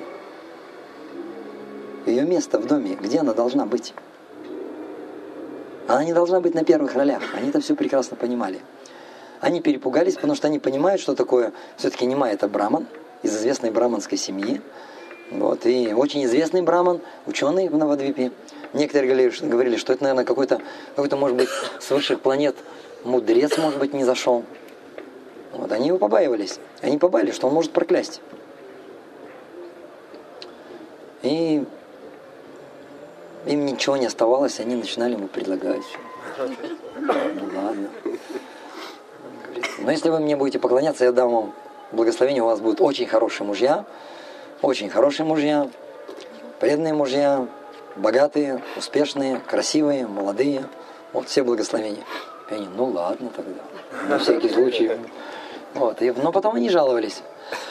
Ее место в доме, где она должна быть. Она не должна быть на первых ролях. Они это все прекрасно понимали. Они перепугались, потому что они понимают, что такое. Все-таки Нимай — это браман из известной браманской семьи. Вот, и очень известный браман, ученый в Навадвипе. Некоторые говорили, что это, наверное, какой-то, может быть, с высших планет мудрец, может быть, не зашел. Вот, они его побаивались. Они побаивались, что он может проклясть. И им ничего не оставалось, они начинали ему предлагать. Ну ладно. Но если вы мне будете поклоняться, я дам вам благословение, у вас будут очень хорошие мужья, преданные мужья, богатые, успешные, красивые, молодые. Вот все благословения. И они: ну ладно тогда, на всякий случай. Вот. Но потом они жаловались.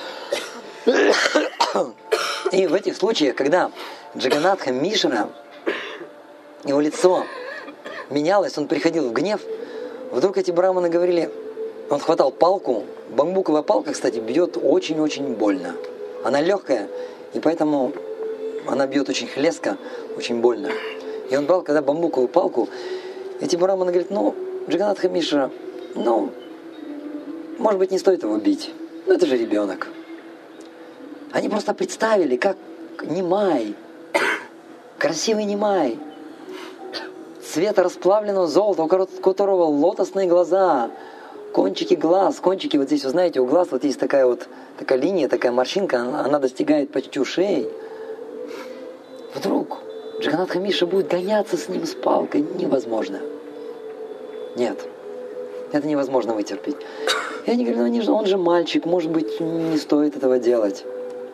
И в этих случаях, когда Джаганатха Мишра, его лицо менялось, он приходил в гнев, вдруг эти браманы говорили, он хватал палку, бамбуковая палка, кстати, бьет очень-очень больно. Она легкая, и поэтому она бьет очень хлестко, очень больно. И он брал, когда бамбуковую палку, эти браманы говорят: Джаганатха Мишра, может быть, не стоит его бить. Это же ребенок. Они просто представили, как Нимай, красивый Нимай, цвета расплавленного золота, у которого лотосные глаза, кончики глаз, кончики вот здесь, вы знаете, у глаз вот есть такая линия, такая морщинка, она достигает почти ушей. Вдруг Джаганатха Миша будет гоняться с ним с палкой. Невозможно. Нет. Это невозможно вытерпеть. И они говорят, он же мальчик, может быть, не стоит этого делать.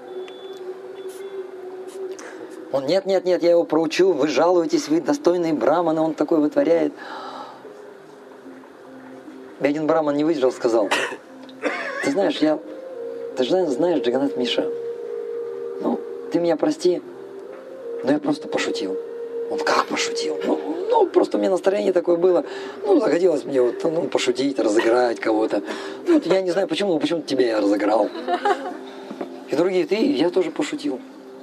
Он, нет, я его проучу, вы жалуетесь, вы достойные браманы, он такой вытворяет. И один браман не выдержал, сказал, ты знаешь, Джаганат Миша, ты меня прости, но я просто пошутил. Он как пошутил? Просто у меня настроение такое было. Захотелось мне пошутить, разыграть кого-то. Я не знаю почему тебя я разыграл. И другие, я тоже пошутил.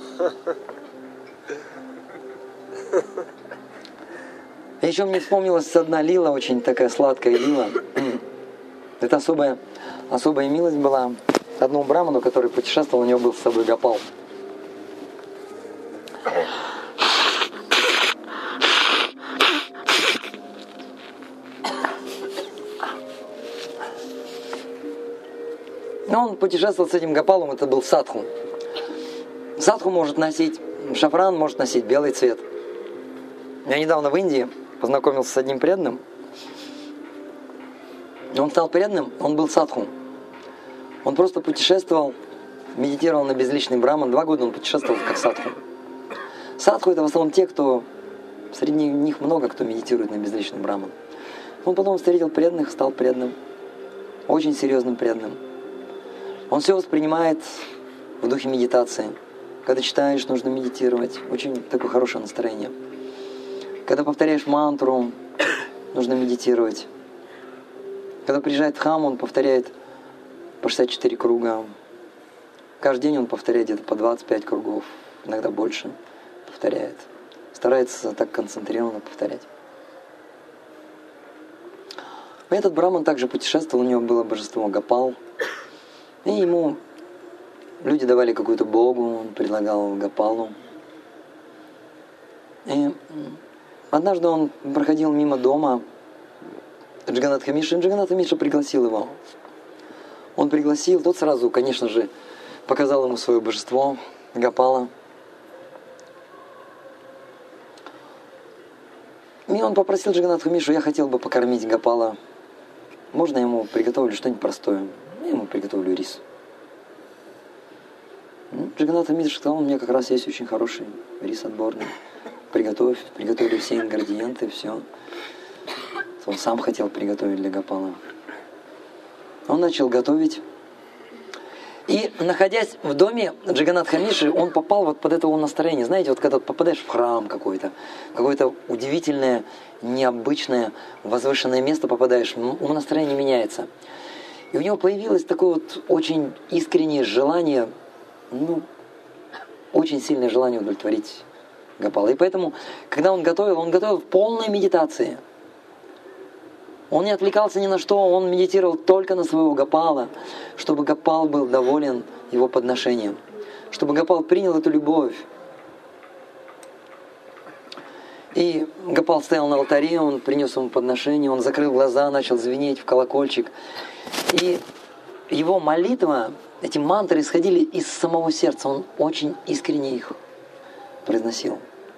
И еще мне вспомнилась одна лила, очень такая сладкая лила. Это особая милость была одному браману, который путешествовал, у него был с собой Гопал. Но он путешествовал с этим Гопалом, это был садху. Садху может носить шафран, может носить белый цвет. Я недавно в Индии познакомился с одним преданным. Он стал преданным, он был садху. Он просто путешествовал, медитировал на безличный браман. 2 года он путешествовал как садху. Садху это в основном те, кто... Среди них много кто медитирует на безличный браман. Он потом встретил преданных, стал преданным. Очень серьезным преданным. Он все воспринимает в духе медитации. Когда читаешь, нужно медитировать. Очень такое хорошее настроение. Когда повторяешь мантру, нужно медитировать. Когда приезжает в храм, он повторяет по 64 круга. Каждый день он повторяет где-то по 25 кругов. Иногда больше повторяет. Старается так концентрированно повторять. Этот браман также путешествовал, у него было божество Гопал. И ему люди давали какую-то богу, он предлагал Гопалу. И однажды он проходил мимо дома Джаганатха Миши, и Джаганатха Миша пригласил его. Он пригласил, тот сразу, конечно же, показал ему свое божество Гопала. И он попросил Джаганатха Мишу, я хотел бы покормить Гопала. Можно я ему приготовлю что-нибудь простое? Я ему приготовлю рис. Джаганатха Миша сказал, у меня как раз есть очень хороший рис отборный. Приготовили все ингредиенты, все. Он сам хотел приготовить для Гопала. Он начал готовить. И, находясь в доме Джаганатха Миши, он попал вот под это настроение. Знаете, вот когда попадаешь в храм какое-то удивительное, необычное, возвышенное место попадаешь, настроение меняется. И у него появилось такое очень искреннее желание, очень сильное желание удовлетворить Гопала. И поэтому, когда он готовил в полной медитации. Он не отвлекался ни на что, он медитировал только на своего Гопала, чтобы Гопал был доволен его подношением, чтобы Гопал принял эту любовь. И Гопал стоял на алтаре, он принес ему подношение, он закрыл глаза, начал звенеть в колокольчик. И его молитва, эти мантры исходили из самого сердца, он очень искренне их произносил.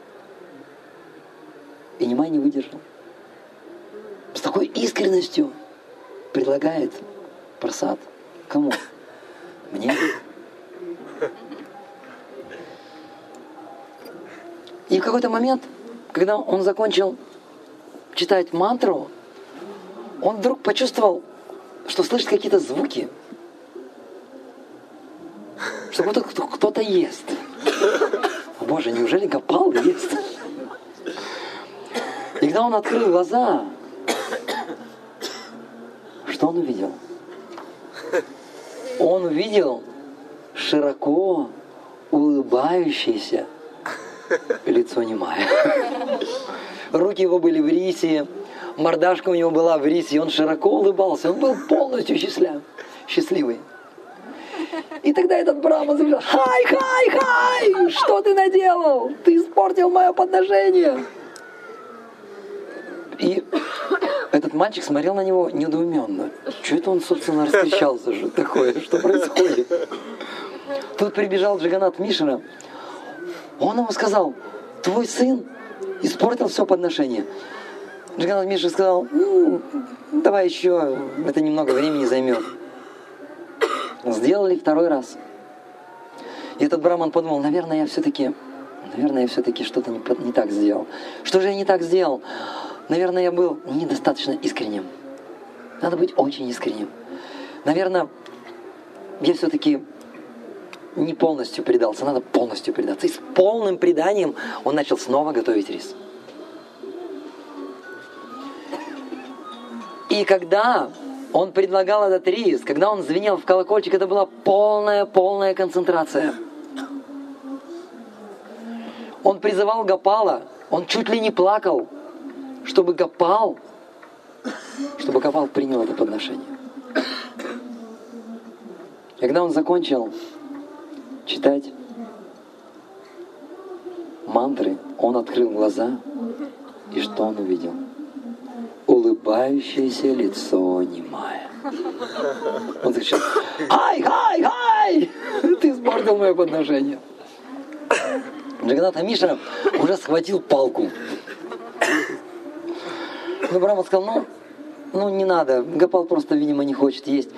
И Нимай не выдержал. С такой искренностью предлагает прасад. Кому? Мне. И в какой-то момент, когда он закончил читать мантру, он вдруг почувствовал, что слышит какие-то звуки. Что кто-то ест. О Боже, неужели Гопал ест? И когда он открыл глаза, что он увидел? Он увидел широко улыбающееся лицо Нимая. Руки его были в рисе, мордашка у него была в рисе, и он широко улыбался, он был полностью счастливый. И тогда этот браман закричал: хай! Что ты наделал? Ты испортил мое подношение. И этот мальчик смотрел на него недоуменно. Что это он, собственно, раскричался? Что такое? Что происходит? Тут прибежал Джаганнат Мишра. Он ему сказал: твой сын испортил все подношение. Джаганнат Мишра сказал: давай еще, это немного времени займет. Сделали второй раз. И этот браман подумал: наверное, я все-таки что-то не так сделал. Что же я не так сделал? Наверное, я был недостаточно искренним. Надо быть очень искренним. Наверное, я все-таки не полностью предался, надо полностью предаться. И с полным преданием он начал снова готовить рис. И когда он предлагал этот рис, когда он звенел в колокольчик, это была полная концентрация. Он призывал Гопала, он чуть ли не плакал, чтобы Гопал принял это подношение. И когда он закончил читать мантры, он открыл глаза, и что он увидел? Улыбающееся лицо Нимая. Он закричал: хай! Ты испортил мое подношение. Джаганнат Мишра уже схватил палку. Но Браман сказал: ну не надо, Гопал просто, видимо, не хочет есть.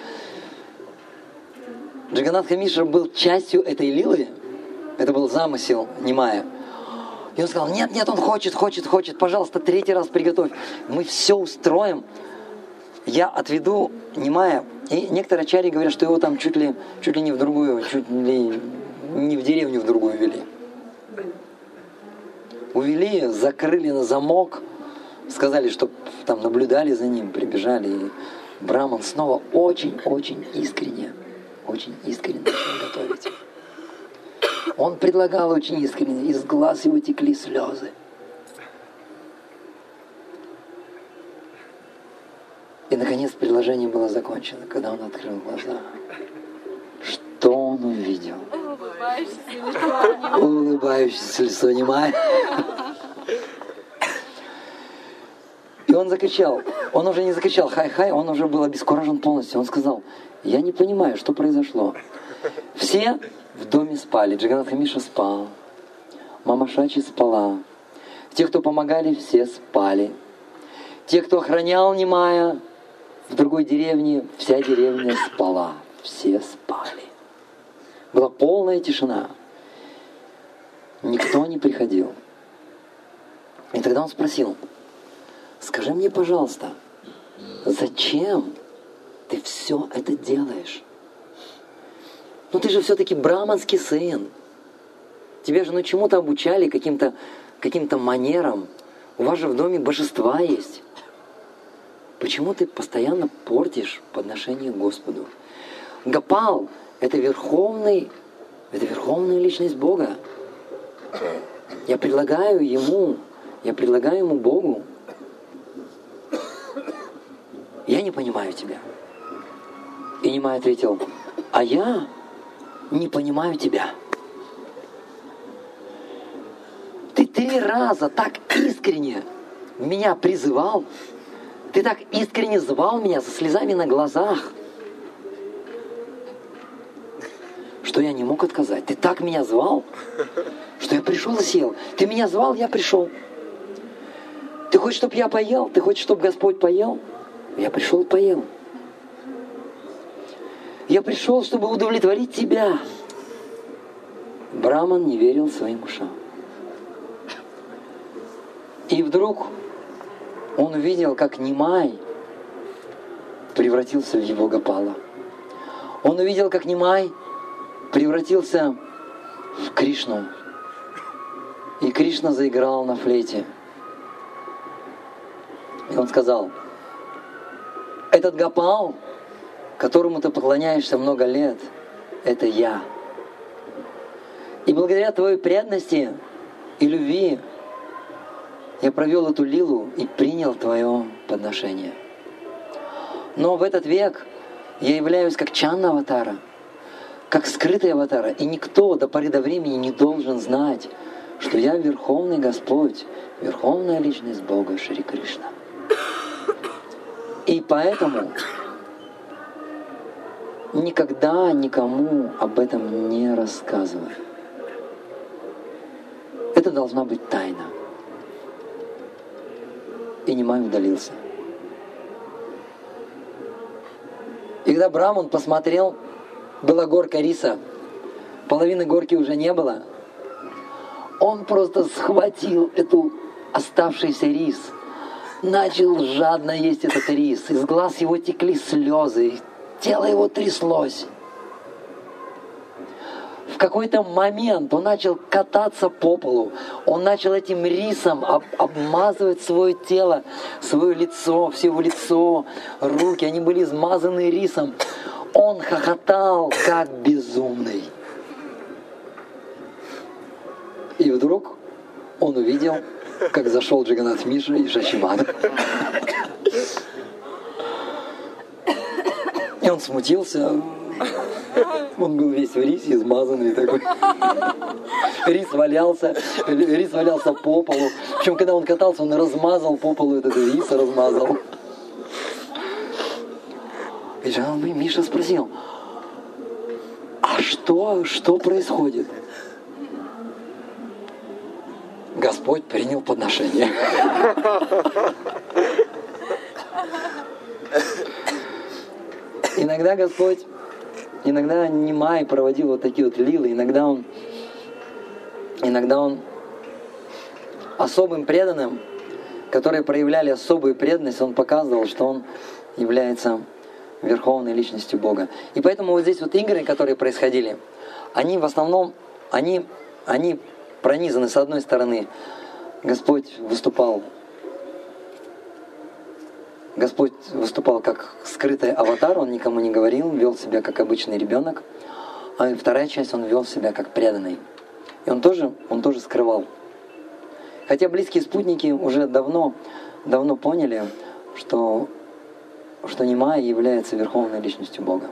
Джаганнат Мишра был частью этой лилы, это был замысел Нимая. И он сказал: нет, он хочет, пожалуйста, третий раз приготовь. Мы все устроим. Я отведу Нимая. И некоторые ачарьи говорят, что его там чуть ли не в другую, чуть ли не в деревню в другую вели. Увели, закрыли на замок, сказали, что там наблюдали за ним, прибежали. И Браман снова очень искренне начал готовить. Он предлагал очень искренне, из глаз его текли слезы. И, наконец, предложение было закончено, когда он открыл глаза. Что он увидел? Улыбающееся лицо Нимая. И он закричал. Он уже не закричал хай-хай, он уже был обескуражен полностью. Он сказал: я не понимаю, что произошло. Все в доме спали. Джаганнат Мишра спал. Мама Шачи спала. Те, кто помогали, все спали. Те, кто охранял Нимая в другой деревне, вся деревня спала. Все спали. Была полная тишина. Никто не приходил. И тогда он спросил: скажи мне, пожалуйста, зачем ты все это делаешь? Ну ты же все-таки браманский сын. Тебя же чему-то обучали, каким-то манерам. У вас же в доме божества есть. Почему ты постоянно портишь подношение Господу? Гопал — это верховная личность Бога. Я предлагаю ему Богу. Я не понимаю тебя. И Нимай ответил: а я не понимаю тебя. Ты 3 раза так искренне меня призывал, ты так искренне звал меня со слезами на глазах, что я не мог отказать. Ты так меня звал, что я пришел и сел. Ты меня звал, я пришел. Ты хочешь, чтобы я поел? Ты хочешь, чтобы Господь поел? Я пришел и поел. Я пришел, чтобы удовлетворить тебя. Браман не верил своим ушам. И вдруг он увидел, как Нимай превратился в его Гопала. Он увидел, как Нимай превратился в Кришну. И Кришна заиграл на флейте. И он сказал: этот Гопал, которому ты поклоняешься много лет, это я. И благодаря твоей преданности и любви я провел эту лилу и принял твое подношение. Но в этот век я являюсь как Чанна Аватара. как скрытый аватар. И никто до поры до времени не должен знать, что я Верховный Господь, Верховная Личность Бога Шри Кришна. И поэтому никогда никому об этом не рассказывай. Это должна быть тайна. И Нимай удалился. И когда Браман посмотрел, была горка риса, половины горки уже не было, он просто схватил эту оставшийся рис, начал жадно есть этот рис, из глаз его текли слезы, тело его тряслось. В какой-то момент он начал кататься по полу, он начал этим рисом обмазывать свое тело, свое лицо, все его лицо, руки, они были измазаны рисом. Он хохотал, как безумный. И вдруг он увидел, как зашел Джаганнат Мишра и Шашиман. И он смутился. Он был весь в рисе, измазанный такой. Рис валялся по полу. Причем, когда он катался, он размазал по полу этот рис, размазал. И Джаганнат Мишра спросил: а что происходит? Господь принял подношение. Иногда Господь, иногда Нимай проводил вот такие вот лилы, иногда он особым преданным, которые проявляли особую преданность, он показывал, что он является Верховной Личностью Бога. И поэтому вот здесь вот игры, которые происходили, они в основном, они пронизаны. С одной стороны, Господь выступал как скрытый аватар, он никому не говорил, вел себя как обычный ребенок. А вторая часть, он вел себя как преданный. И он тоже скрывал. Хотя близкие спутники уже давно поняли, что Нимай является Верховной Личностью Бога.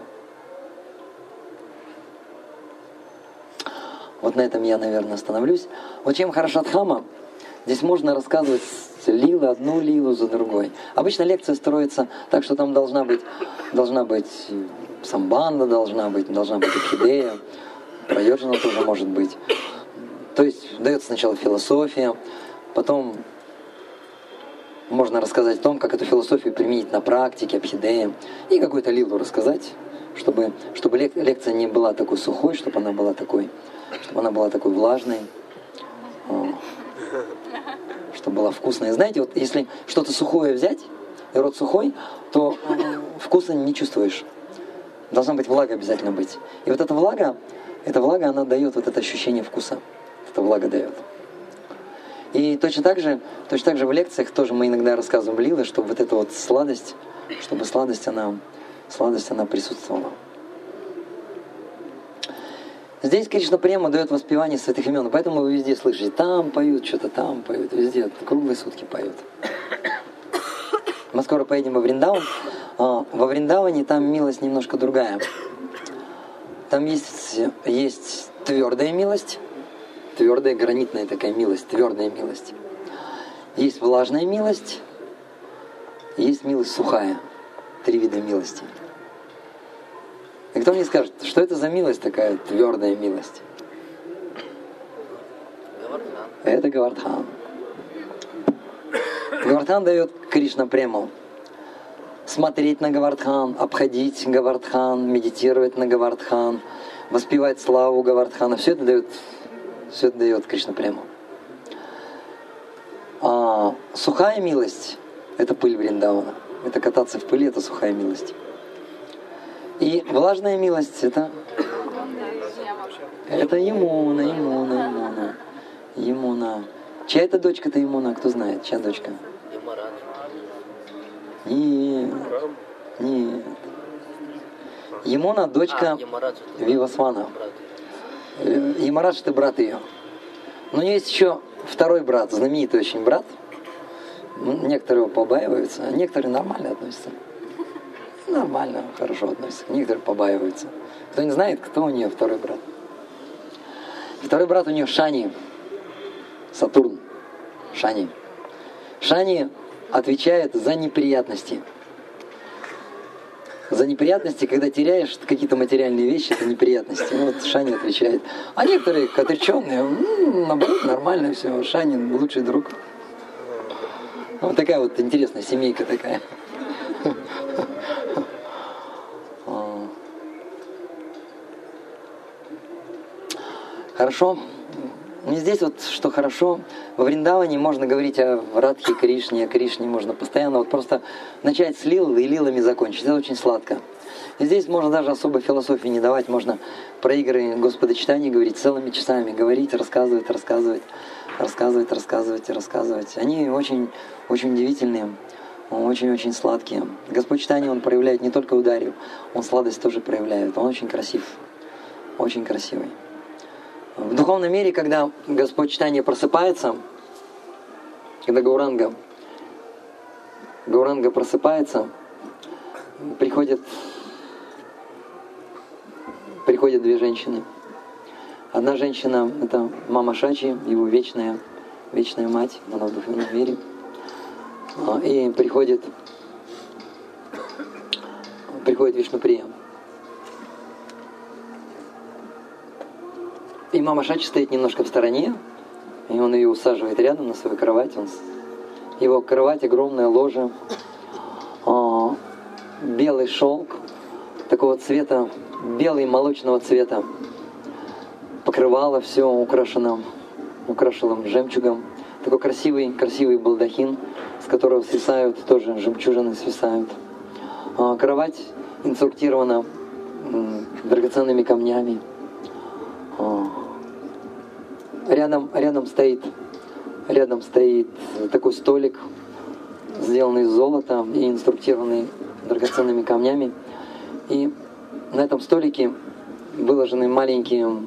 Вот на этом я, наверное, остановлюсь. Вот чем хороша Дхамма, здесь можно рассказывать лилы, одну лилу за другой. Обычно лекция строится так, что там должна быть самбанда, должна быть Абхидея, Прайоджана тоже может быть. То есть дается сначала философия, потом можно рассказать о том, как эту философию применить на практике, Абхидея, и какую-то лилу рассказать, чтобы лекция не была такой сухой, чтобы она была такой влажной, чтобы была вкусной. Знаете, вот если что-то сухое взять, и рот сухой, то вкуса не чувствуешь. Должна быть влага обязательно быть. И вот эта влага, она дает вот это ощущение вкуса. Эта влага дает. И точно так же в лекциях тоже мы иногда рассказываем лилы, чтобы вот эта вот сладость, она присутствовала. Здесь Кришна Према дает воспевание святых имен, поэтому вы везде слышите, там поют, что-то там поют, везде, круглые сутки поют. Мы скоро поедем во Вриндаван. Во Вриндаване там милость немножко другая. Там есть твердая милость, твердая гранитная такая милость, твердая милость. Есть влажная милость, есть милость сухая. 3 вида милости. И кто мне скажет, что это за милость такая, твердая милость? Гавардхан. Это Гавардхан. Гавардхан дает Кришна Прему. Смотреть на Гавардхан, обходить Гавардхан, медитировать на Гавардхан, воспевать славу Гавардхана. Все это дает Кришна Прему. А сухая милость — это пыль Вриндавана. Это кататься в пыли — это сухая милость. И влажная милость — это Ямуна. Чья это дочка-то Ямуна? Кто знает? Чья дочка? Нет. Ямуна — дочка Вивасвана. Ямарадж — это брат ее. Но у нее есть еще второй брат, знаменитый очень брат. Некоторые его побаиваются, а некоторые нормально относятся. Нормально, хорошо относятся. Некоторые побаиваются. Кто не знает, кто у нее второй брат. Второй брат у нее Шани. Сатурн. Шани. Шани отвечает за неприятности. За неприятности, когда теряешь какие-то материальные вещи, это неприятности. Ну, вот Шани отвечает. А некоторые отреченные, наоборот, нормально все. Шани лучший друг. Вот такая вот интересная семейка такая. Хорошо. И здесь вот что хорошо, во Вриндаване можно говорить о Радхе, Кришне, о Кришне можно постоянно вот просто начать с лил и лилами закончить. Это очень сладко. И здесь можно даже особо философии не давать, можно про игры Господа читания говорить целыми часами, говорить, рассказывать. Они очень, очень удивительные, очень-очень сладкие. Господь читания, Он проявляет не только ударью, Он сладость тоже проявляет. Он очень красив, очень красивый. В духовном мире, когда Господь читания просыпается, когда Гауранга просыпается, приходят две женщины. Одна женщина — это Мама Шачи, его вечная мать, она в духовном мире. И приходит Вишнуприя. И Мама Шачи стоит немножко в стороне, и он ее усаживает рядом на свою кровать. Его кровать, огромное ложе, белый шелк, такого цвета, белый молочного цвета. Покрывало все украшено жемчугом. Такой красивый балдахин, с которого свисают, тоже жемчужины свисают. Кровать инструктирована драгоценными камнями. Рядом стоит такой столик, сделанный из золота и инструктированный драгоценными камнями. И на этом столике выложены маленькие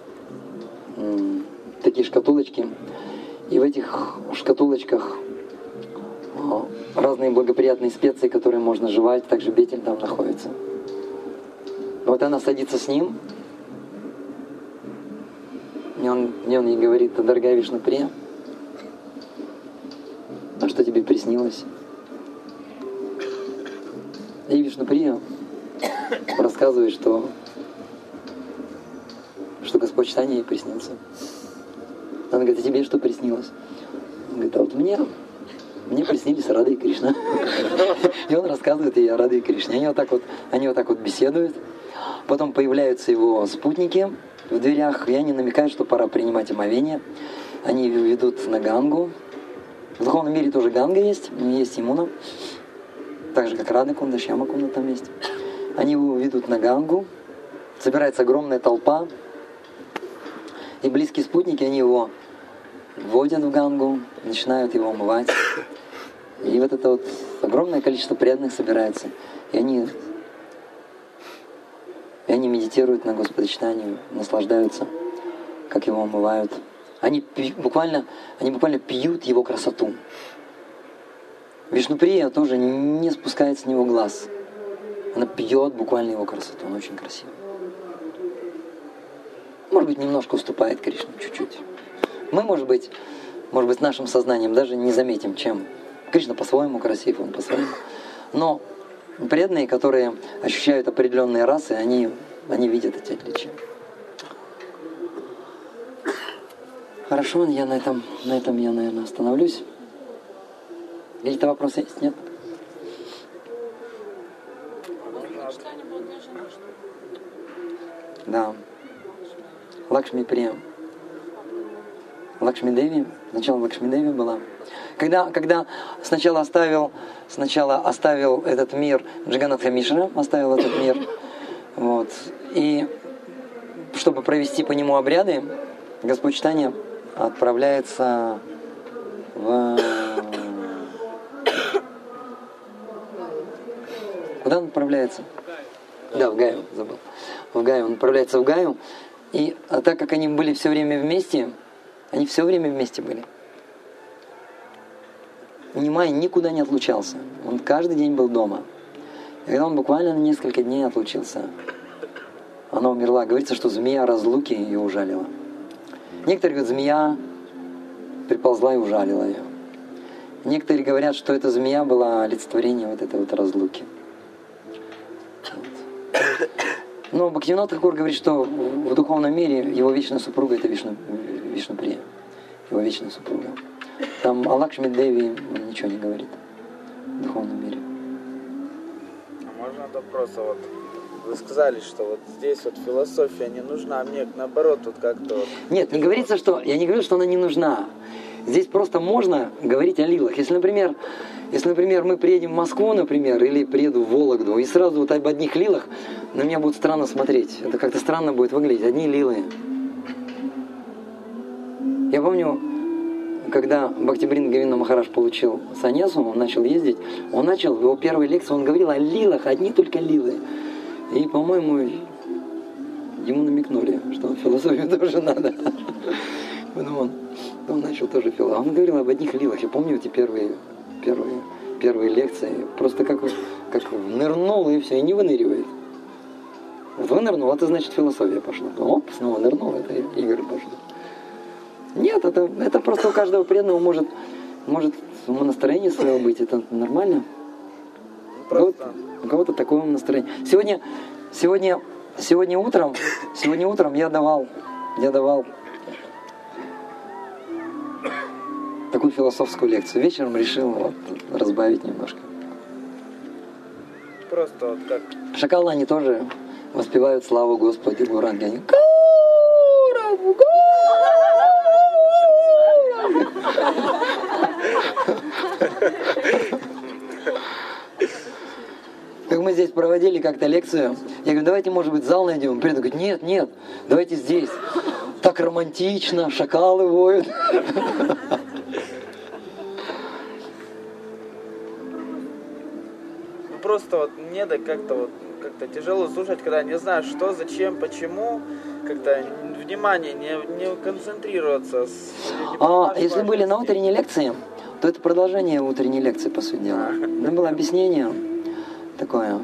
такие шкатулочки. И в этих шкатулочках разные благоприятные специи, которые можно жевать. Также бетель там находится. Вот она садится с ним. И он ей говорит: дорогая Вишнуприя, а что тебе приснилось? И Вишнуприя рассказывает, что Господь читания ей приснился. Она говорит: а тебе что приснилось? Он говорит: а вот мне приснились Рада и Кришна. И он рассказывает ей о Раде и Кришне. Они вот так вот беседуют. Потом появляются его спутники в дверях, и они намекают, что пора принимать омовение. Они его ведут на Гангу. В духовном мире тоже Ганга есть Ямуна. Так же, как Рада Кунда, Шьяма Кунда там есть. Они его ведут на Гангу. Собирается огромная толпа. И близкие спутники, они его вводят в Гангу, начинают его омывать. И вот это вот огромное количество преданных собирается. И они медитируют на Господа читании, наслаждаются, как его омывают. Они буквально пьют его красоту. Вишнуприя тоже не спускает с него глаз. Она пьет буквально его красоту. Он очень красивый. Может быть, немножко уступает Кришне, чуть-чуть. Мы, может быть, с нашим сознанием даже не заметим, чем. Кришна по-своему красив, он по-своему. Но преданные, которые ощущают определенные расы, они видят эти отличия. Хорошо, я на этом я, наверное, остановлюсь. Какие-то вопросы есть? Нет? Да. Лакшми Прия. Лакшми Деви. Сначала Лакшми Деви была. Когда сначала оставил этот мир, Джаганатха Мишра оставил этот мир. Вот. И чтобы провести по нему обряды, Господь читания отправляется Куда он отправляется? Да, в Гаю, забыл. В Гаю. Он отправляется в Гаю. И так как они были все время вместе, они все время вместе были. Нимай никуда не отлучался. Он каждый день был дома. И когда он буквально на несколько дней отлучился, она умерла. Говорится, что змея разлуки ее ужалила. Некоторые говорят, змея приползла и ужалила ее. Некоторые говорят, что эта змея была олицетворением вот этой вот разлуки. Вот. Но Бхактивинода Тхакур говорит, что в духовном мире его вечная супруга это Вишнуприя. Его вечная супруга. Там о Лакшми Деви он ничего не говорит в духовном мире. А можно вопрос? Вот вы сказали, что вот здесь вот философия не нужна, а мне наоборот вот как-то вот... Нет, не говорится, что... Я не говорю, что она не нужна. Здесь просто можно говорить о лилах. Если, например, мы приедем в Москву, например, или приеду в Вологду, и сразу вот об одних лилах на меня будут странно смотреть. Это как-то странно будет выглядеть. Одни лилы. Я помню, когда Бхактибринда Говинда Махарадж получил саньясу, он начал ездить, в его первой лекции он говорил о лилах, одни только лилы. И, по-моему, ему намекнули, что философию тоже надо. Поэтому он начал тоже философию. Он говорил об одних лилах. Я помню эти первые лекции. Просто как нырнул и все, и не выныривает. Вот вынырнул, это значит философия пошла. Оп, снова нырнул, это игры пошли. Нет, это просто у каждого преданного может настроение свое быть, это нормально. У кого-то такое настроение. Сегодня утром я давал такую философскую лекцию. Вечером решил разбавить немножко. Просто вот как... Шакалы, они тоже воспевают славу Господи Гуранги. Они Как мы здесь проводили как-то лекцию, я говорю, давайте, может быть, зал найдем. Приду, говорит, нет, давайте здесь. Так романтично, шакалы воют. Просто вот мне так как-то тяжело слушать, когда не знаешь, что, зачем, почему, как-то внимание не концентрироваться. Если были на утренней лекции, то это продолжение утренней лекции, по сути дела. Там было объяснение такое.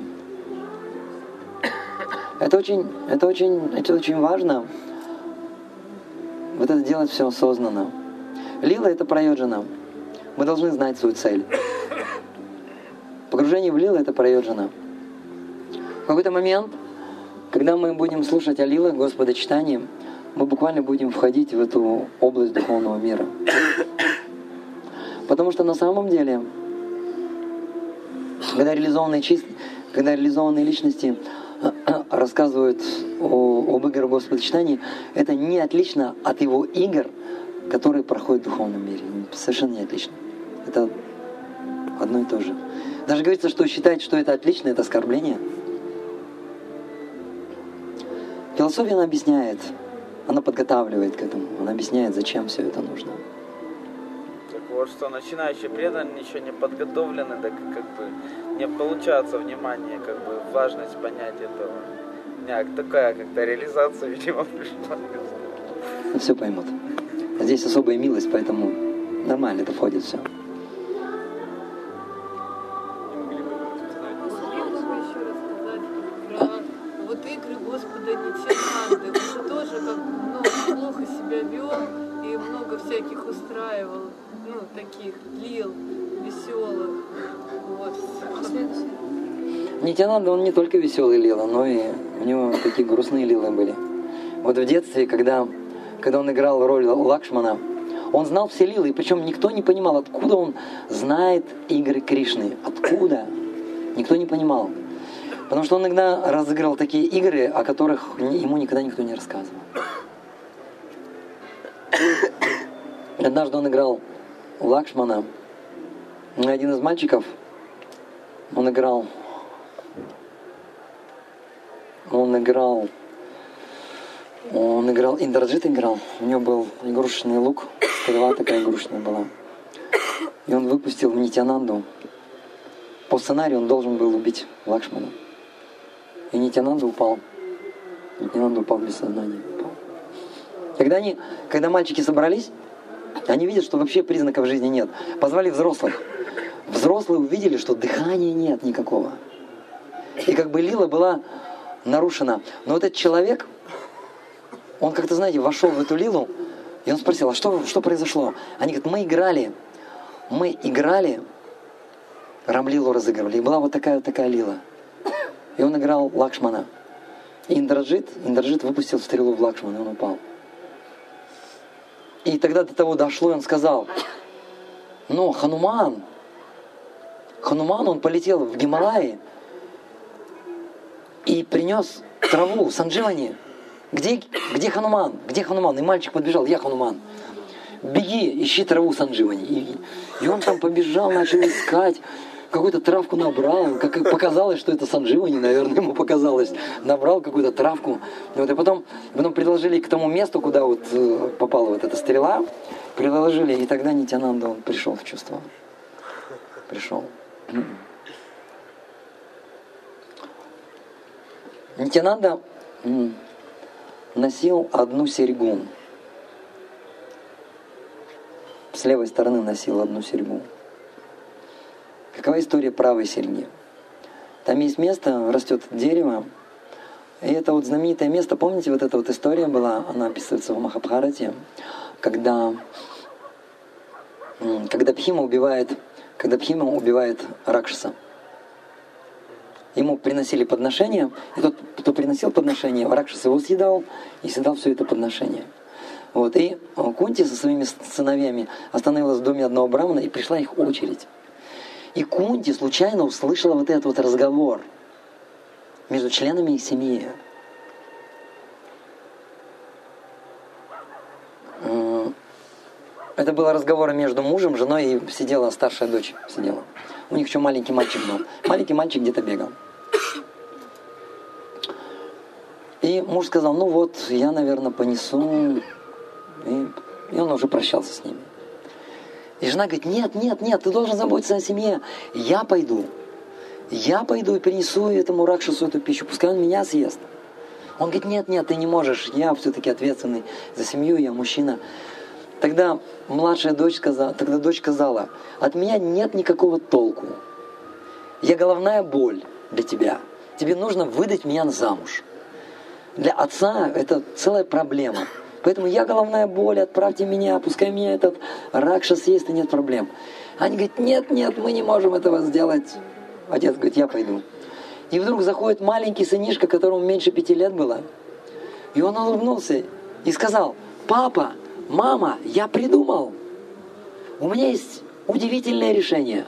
Это очень важно. Вот это делать все осознанно. Лила — это прайоджана. Мы должны знать свою цель. Погружение в лилу — это прайоджана. В какой-то момент, когда мы будем слушать о лилах Господа читании, мы буквально будем входить в эту область духовного мира. Потому что на самом деле, когда реализованные личности рассказывают об играх Господа читания, это не отлично от его игр, которые проходят в духовном мире. Совершенно не отлично. Это одно и то же. Даже говорится, что считать, что это отлично, это оскорбление. Философия, она объясняет, она подготавливает к этому, она объясняет, зачем все это нужно. Так вот, что начинающие преданные еще не подготовлены, так как бы не получается внимание, как бы важность понять этого. У меня такая как-то реализация, видимо, пришла. Все поймут. Здесь особая милость, поэтому нормально это входит все. Господа Нитьянанды, он тоже как плохо себя вел и много всяких устраивал, таких лил веселых. Вот. Нитьянанда, он не только веселый лила, но и у него такие грустные лилы были. Вот в детстве, когда он играл роль Лакшмана, он знал все лилы, и причем никто не понимал, откуда он знает игры Кришны. Откуда? Никто не понимал. Потому что он иногда разыгрывал такие игры, о которых ему никогда никто не рассказывал. Однажды он играл Лакшмана. Один из мальчиков, он играл Индарджит играл. У него был игрушечный лук, стрела такая игрушечная была. И он выпустил в Нитьянанду. По сценарию он должен был убить Лакшмана. И Нитьянанда упал. Нитьянанда упал без сознания. Когда мальчики собрались, они видят, что вообще признаков жизни нет. Позвали взрослых. Взрослые увидели, что дыхания нет никакого. И как бы лила была нарушена. Но вот этот человек, он как-то, знаете, вошел в эту лилу, и он спросил, а что произошло? Они говорят, мы играли, Рамлилу разыгрывали, и была вот такая лила. И он играл Лакшмана. И Индраджит выпустил стрелу в Лакшмана, и он упал. И тогда до того дошло, и он сказал, но Хануман, он полетел в Гималаи и принес траву, сандживани. Где Хануман? Где Хануман? И мальчик подбежал, я Хануман. Беги, ищи траву сандживани. И он там побежал, начал искать. Какую-то травку набрал, как показалось, что это сандживани, наверное, ему показалось. Набрал какую-то травку. Вот, и потом предложили к тому месту, куда вот попала вот эта стрела, приложили, и тогда Нитьянанда, он пришел в чувство. Пришел. Нитьянанда носил одну серьгу. С левой стороны носил одну серьгу. Какова история правой серьги? Там есть место, растет дерево, и это вот знаменитое место, помните, вот эта вот история была, она описывается в Махабхарате, когда Бхима убивает Ракшаса. Ему приносили подношение, и тот, кто приносил подношение, Ракшас его съедал и съедал все это подношение. Вот, и Кунти со своими сыновьями остановилась в доме одного брамана, и пришла их очередь. И Кунти случайно услышала вот этот вот разговор между членами их семьи. Это был разговор между мужем, женой, и сидела старшая дочь. Сидела. У них еще маленький мальчик был. Маленький мальчик где-то бегал. И муж сказал, ну вот, я, наверное, понесу. И он уже прощался с ними. И жена говорит, нет, ты должен заботиться о семье. Я пойду и принесу этому Ракшасу эту пищу, пускай он меня съест. Он говорит, нет, ты не можешь, я все-таки ответственный за семью, я мужчина. Тогда дочь сказала, от меня нет никакого толку. Я головная боль для тебя. Тебе нужно выдать меня замуж. Для отца это целая проблема. Поэтому я головная боль, отправьте меня, пускай меня этот Ракшас съест, и нет проблем. Они говорят, нет, мы не можем этого сделать. Отец говорит, я пойду. И вдруг заходит маленький сынишка, которому меньше 5 лет было. И он улыбнулся и сказал, папа, мама, я придумал. У меня есть удивительное решение.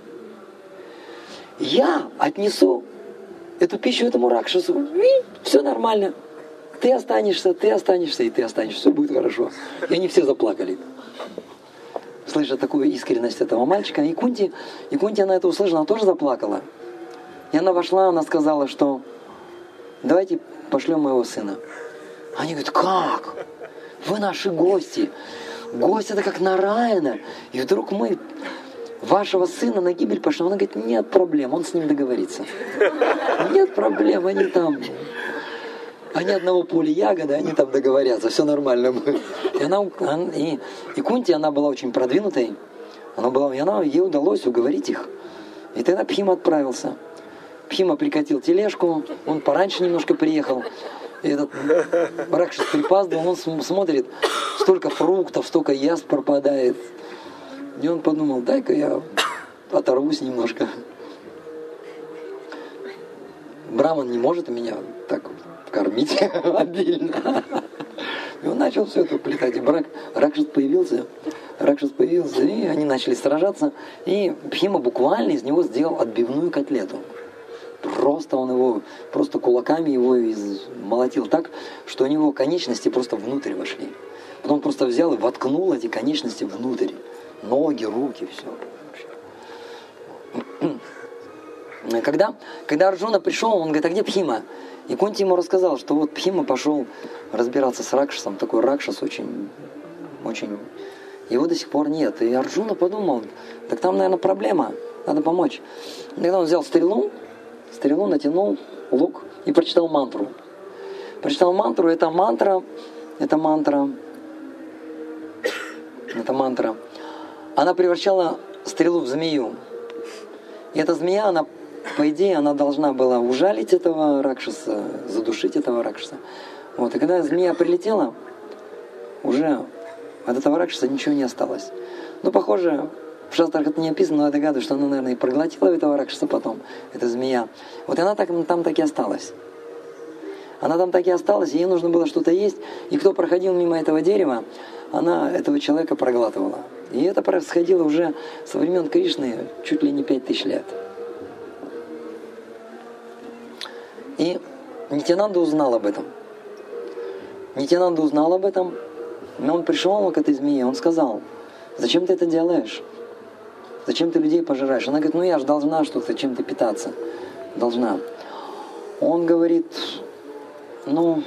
Я отнесу эту пищу этому Ракшасу. И все нормально. Ты останешься, и ты останешься. Все будет хорошо. И они все заплакали. Слыша такую искренность этого мальчика. И Кунти, она это услышала, она тоже заплакала. И она вошла, она сказала, что давайте пошлем моего сына. Они говорят, как? Вы наши гости. Гость это как Нараяна. И вдруг мы вашего сына на гибель пошлем. Она говорит, нет проблем, он с ним договорится. Нет проблем, они одного поля ягоды, они там договорятся, все нормально будет. И Кунти, она была очень продвинутой, ей удалось уговорить их. И тогда Бхима отправился. Бхима прикатил тележку, он пораньше немножко приехал. И этот Ракшас припаздывал, он смотрит, столько фруктов, столько яств пропадает. И он подумал, дай-ка я оторвусь немножко. Браман не может меня так кормить обильно. И он начал все это уплетать. И Ракшас появился, и они начали сражаться. И Бхима буквально из него сделал отбивную котлету. Просто кулаками его молотил так, что у него конечности просто внутрь вошли. Потом просто взял и воткнул эти конечности внутрь. Ноги, руки, все. Когда Арджуна пришел, он говорит, а где Бхима? И Кунти ему рассказал, что вот Бхима пошел разбираться с Ракшасом. Такой Ракшас очень... Его до сих пор нет. И Арджуна подумал, так там, наверное, проблема, надо помочь. И тогда он взял стрелу, натянул лук и прочитал мантру. Эта мантра. Она превращала стрелу в змею. И эта змея, она по идее, она должна была ужалить этого ракшаса, задушить этого ракшаса. Вот, и когда змея прилетела, уже от этого ракшаса ничего не осталось. Ну, похоже, в шастрах это не описано, но я догадываюсь, что она, наверное, и проглотила этого ракшаса потом, эта змея. Вот и она там так и осталась. Она там так и осталась, и ей нужно было что-то есть. И кто проходил мимо этого дерева, она этого человека проглатывала. И это происходило уже со времен Кришны чуть ли не 5000 лет. И Нитьянанда узнал об этом. Нитьянанда узнал об этом, но он пришел к этой змее, он сказал: зачем ты это делаешь? Зачем ты людей пожираешь? Она говорит: ну я же должна что-то, чем-то питаться. Должна. Он говорит: ну,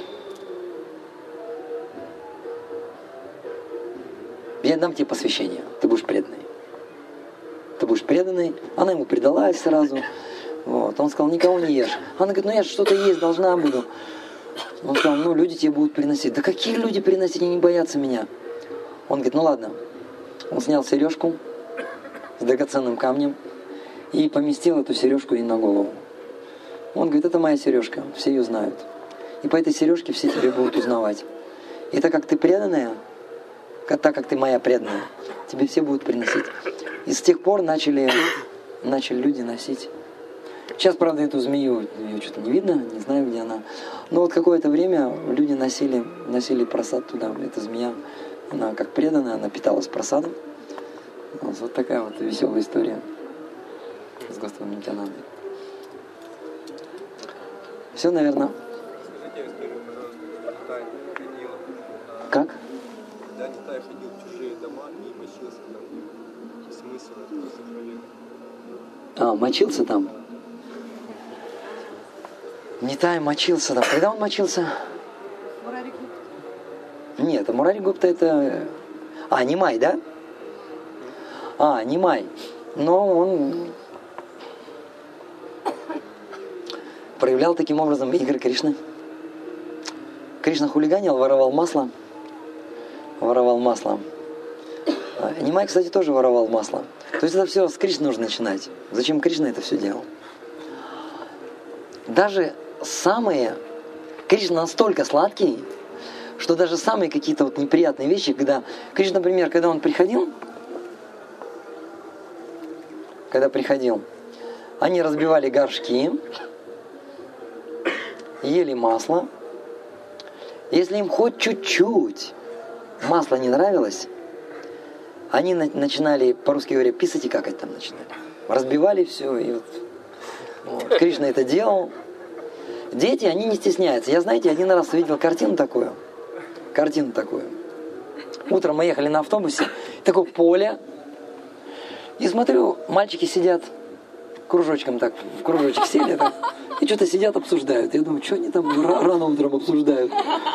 я дам тебе посвящение, ты будешь преданный. Ты будешь преданный. Она ему предалась сразу. Вот. Он сказал: никого не ешь. Она говорит: ну я же что-то есть должна буду. Он сказал: ну люди тебе будут приносить. Да какие люди приносить, они не боятся меня. Он говорит: ну ладно. Он снял сережку с драгоценным камнем и поместил эту сережку ей на голову. Он говорит: это моя сережка, все ее знают. И по этой сережке все тебя будут узнавать. И так как ты преданная, так как ты моя преданная, тебе все будут приносить. И с тех пор начали люди носить. Сейчас, правда, эту змею, ее что-то не видно, не знаю, где она. Но вот какое-то время люди носили просад туда. Эта змея, она как преданная, она питалась просадом. Вот такая вот веселая история с Господом Нитьянандой. Все, наверное. Скажите историю, пожалуйста, Нитай ходил. Как? Когда Нитай ходил в чужие дома и мочился там. Смысл этого сохранения? Мочился там? Нитай мочился там. Когда он мочился? Мурари Гупта. Нет, Мурари Гупта это... Нимай, да? Нимай. Но он проявлял таким образом игры Кришны. Кришна хулиганил, воровал масло. Нимай, кстати, тоже воровал масло. То есть это все с Кришны нужно начинать. Зачем Кришна это все делал? Даже Кришна настолько сладкий, что даже самые какие-то вот неприятные вещи, когда Кришна, например, когда он приходил, они разбивали горшки, ели масло. Если им хоть чуть-чуть масло не нравилось, они начинали, по-русски говоря, писать и какать там начинали. Разбивали все, и вот. Кришна это делал. Дети, они не стесняются. Я, знаете, один раз видел картину такую. Утром мы ехали на автобусе, такое поле. И смотрю, мальчики сидят кружочком так, в кружочек сели так, и что-то сидят, обсуждают. Я думаю, что они там рано утром обсуждают?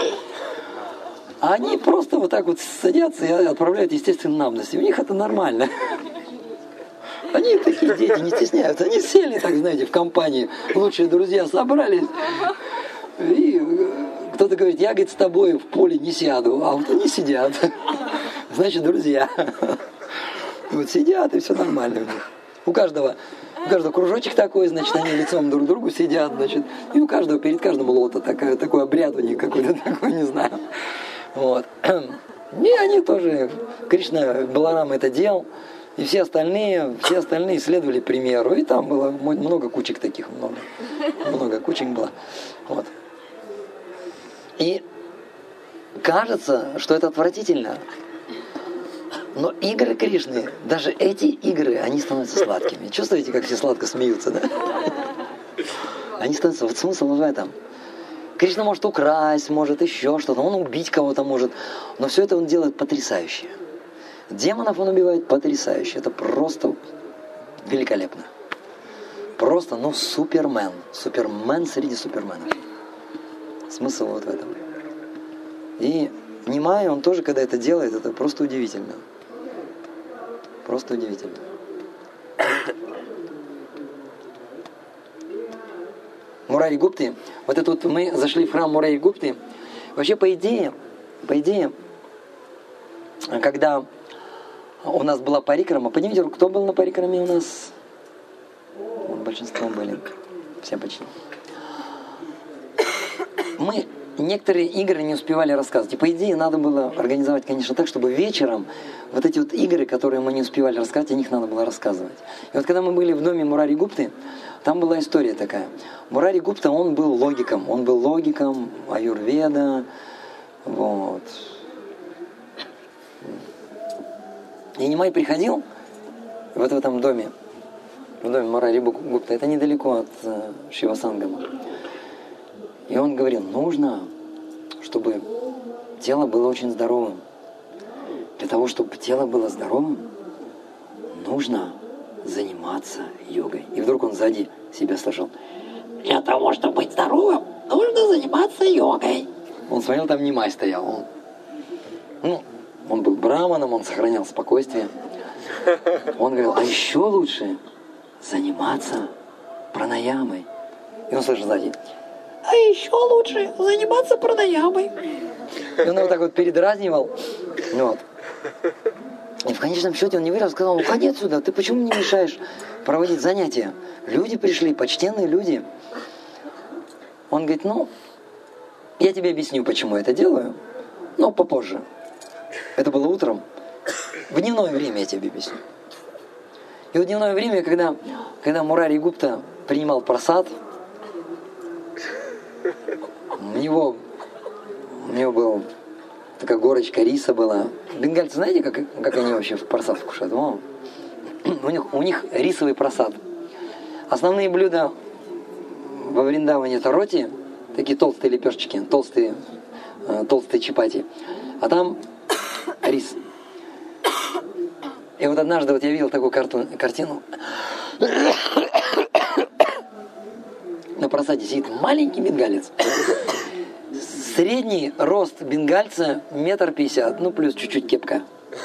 А они просто вот так вот садятся и отправляют естественную надобность. И у них это нормально. Они такие дети, не стесняются. Они сели, так знаете, в компании. Лучшие друзья собрались. И кто-то говорит: я, говорит, с тобой в поле не сяду. А вот они сидят. Значит, друзья. Вот сидят, и все нормально у них. У каждого кружочек такой, значит, они лицом друг к другу сидят, значит. И у каждого, перед каждым лота такой обряд у них какой-то такой, не знаю. Вот. И они тоже, Кришна, Баларам это делал. И все остальные следовали примеру. И там было много кучек таких, много кучек было. Вот. И кажется, что это отвратительно. Но игры Кришны, даже эти игры, они становятся сладкими. Чувствуете, как все сладко смеются, да? Они становятся... Вот смысл в этом. Кришна может украсть, может еще что-то, он убить кого-то может. Но все это он делает потрясающе. Демонов он убивает потрясающе. Это просто великолепно. Просто, супермен. Супермен среди суперменов. Смысл вот в этом. И Нимай, он тоже, когда это делает, это просто удивительно. Просто удивительно. Мурари Гупты. Вот это вот мы зашли в храм Мурари Гупты. Вообще, по идее, когда у нас была парикрама, поднимите руку, кто был на парикраме у нас? большинство были. Все почти. Мы некоторые игры не успевали рассказывать. И по идее надо было организовать, конечно, так, чтобы вечером вот эти вот игры, которые мы не успевали рассказать, о них надо было рассказывать. И вот когда мы были в доме Мурари Гупты, там была история такая. Мурари Гупта, он был логиком аюрведа, вот. И Нимай приходил вот в этом доме, в доме Мурари Гупта, это недалеко от Шивасангама. И он говорил, нужно, чтобы тело было очень здоровым. Для того, чтобы тело было здоровым, нужно заниматься йогой. И вдруг он сзади себя слышал. Для того, чтобы быть здоровым, нужно заниматься йогой. Он смотрел, там Нимай стоял. Он был браманом, он сохранял спокойствие. Он говорил, а еще лучше заниматься пранаямой. И он слышал сзади. А еще лучше заниматься пранаямой. И он его так вот передразнивал. Вот. И в конечном счете он не выиграл, сказал, уходи отсюда, ты почему не мешаешь проводить занятия? Люди пришли, почтенные люди. Он говорит, я тебе объясню, почему я это делаю, но попозже. Это было утром. В дневное время я тебе объясню. И в дневное время, когда Мурари Гупта принимал прасад, у него была такая горочка риса была. Бенгальцы, знаете, как они вообще в прасад кушают? У них рисовый прасад. Основные блюда во Вриндаване это роти, такие толстые лепешечки, толстые чапати. А там рис. И вот однажды я видел такую картину. На просаде сидит маленький бенгалец. Средний рост бенгальца 1,50 м, плюс чуть-чуть кепка.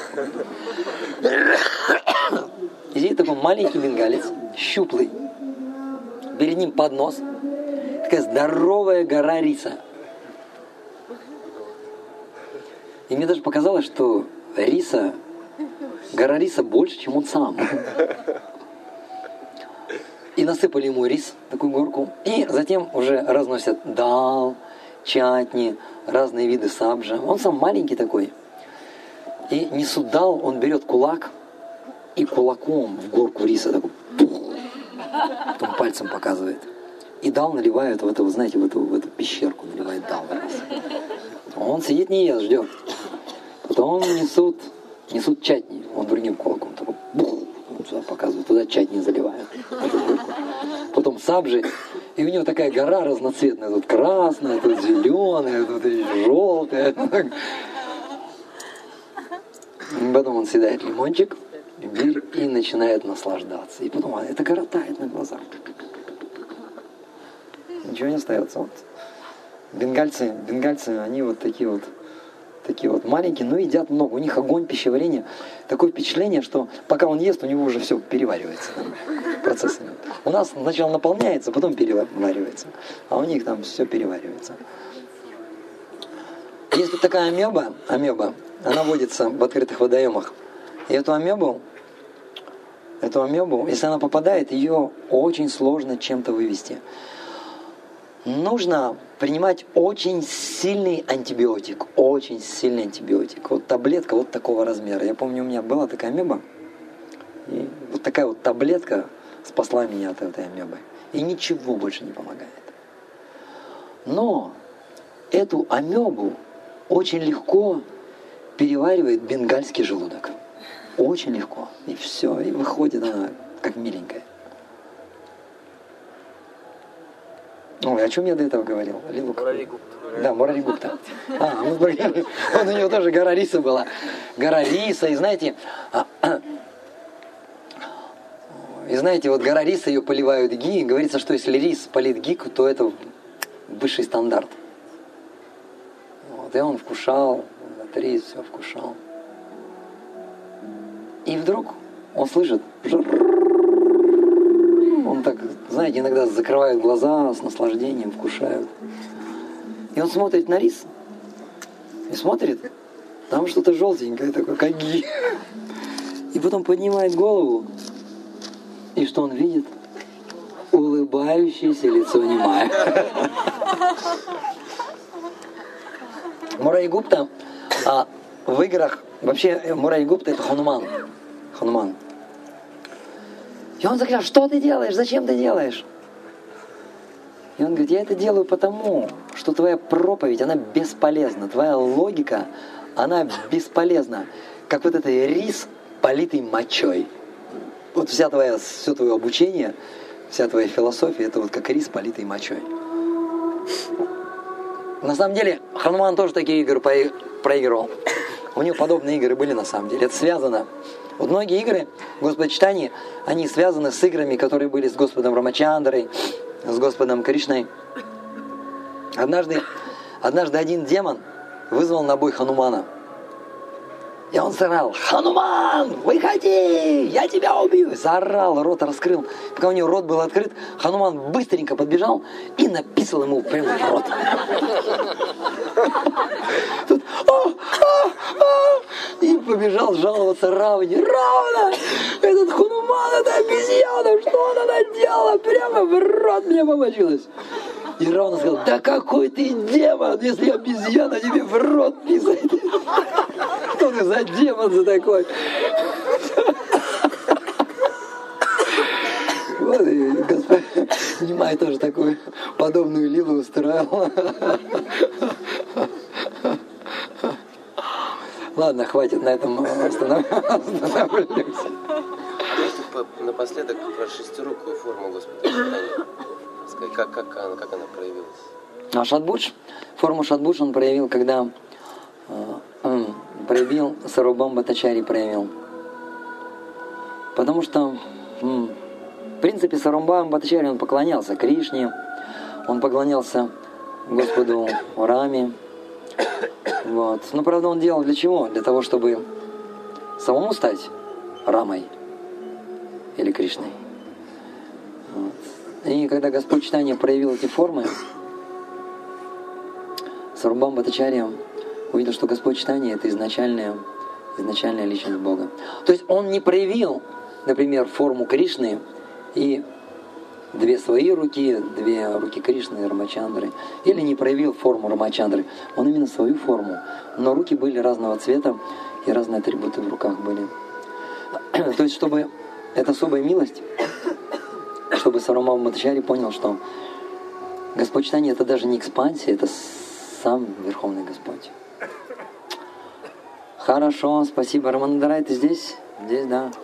И сидит такой маленький бенгалец, щуплый. Перед ним поднос. Такая здоровая гора риса. И мне даже показалось, что гора риса больше, чем он сам. И насыпали ему рис, такую горку. И затем уже разносят дал, чатни, разные виды сабжа. Он сам маленький такой. И несут дал, он берет кулак и кулаком в горку риса такой, потом пальцем показывает. И дал наливают в эту, знаете, в эту пещерку наливает дал. Он сидит, не ест, ждет. Потом несут чатни. Он другим кулаком такой, сюда показывают, туда чатни заливают. Потом сабжи. И у него такая гора разноцветная. Тут красная, тут зеленая, тут желтая. Потом он съедает лимончик и начинает наслаждаться. И потом эта гора тает на глазах. Ничего не остается. Вот. Бенгальцы, они вот такие вот маленькие, но едят много. У них огонь пищеварения. Такое впечатление, что пока он ест, у него уже все переваривается процессами. У нас сначала наполняется, потом переваривается. А у них там все переваривается. Есть вот такая амеба, она водится в открытых водоемах. И эту амебу, если она попадает, ее очень сложно чем-то вывести. Нужно принимать очень сильный антибиотик. Вот таблетка вот такого размера. Я помню, у меня была такая амеба. И вот такая вот таблетка спасла меня от этой амебы. И ничего больше не помогает. Но эту амебу очень легко переваривает бенгальский желудок. Очень легко. И все. И выходит она как миленькая. Ой, о чем я до этого говорил? Мурари Гупта. Да, Мурари Гупта. У него тоже гора риса была. Гора риса, и знаете, вот гора риса, ее поливают ги. Говорится, что если рис полит ги, то это высший стандарт. Вот, и он вкушал, этот рис все вкушал. И вдруг он слышит, он так, знаете, иногда закрывает глаза, с наслаждением вкушают. И он смотрит на рис, и смотрит, там что-то желтенькое такое, как ги. И потом поднимает голову, и что он видит? улыбающееся лицо Нимая. Мурай Гупта в играх, вообще Мурай Гупта это Хануман. Хануман. И он закричал: что ты делаешь? Зачем ты делаешь? И он говорит: я это делаю потому, что твоя проповедь, она бесполезна. Твоя логика, она бесполезна. Как вот этот рис, политый мочой. Вот все твое обучение, вся твоя философия, это вот как рис, политый мочой. На самом деле, Хануман тоже такие игры проигрывал. У него подобные игры были на самом деле. Это связано. Вот многие игры в Господочитании, они связаны с играми, которые были с Господом Рамачандрой, с Господом Кришной. Однажды один демон вызвал на бой Ханумана. И он заорал: «Хануман, выходи, я тебя убью!» Заорал, рот раскрыл. Пока у него рот был открыт, Хануман быстренько подбежал и написал ему прямо в рот. Тут, и побежал жаловаться Равне. «Равна, этот Хануман, это обезьяна, что она наделала? Прямо в рот мне помочилась!» И Равна сказал: «Да какой ты демон, если обезьяна тебе в рот писает!» Что ты за демон за такой? Вот и Господь Нимай тоже такую подобную лилу устроил. Ладно, хватит, на этом остановлюсь. Напоследок про шестирукую форму Господочитания. Как она проявилась? А Шатбудж, форму Шатбудж он проявил, когда проявил Сарвабхаума Бхаттачарья проявил. Потому что, в принципе, Сарвабхаума Бхаттачарья он поклонялся Кришне, он поклонялся Господу Раме. Вот. Но, правда, он делал для чего? Для того, чтобы самому стать Рамой или Кришной. Вот. И когда Господь Чайтанья проявил эти формы, Сарвабхаума Бхаттачарья увидел, что Господь Чайтанья — это изначальная личность Бога. То есть он не проявил, например, форму Кришны и две свои руки, две руки Кришны и Рамачандры, или не проявил форму Рамачандры. Он именно свою форму, но руки были разного цвета и разные атрибуты в руках были. То есть, чтобы эта особая милость, чтобы Сарвабхаума Бхаттачарья понял, что Господь Чайтанья — это даже не экспансия, это сам Верховный Господь. Хорошо, спасибо. Раманандарай, ты здесь? Здесь, да.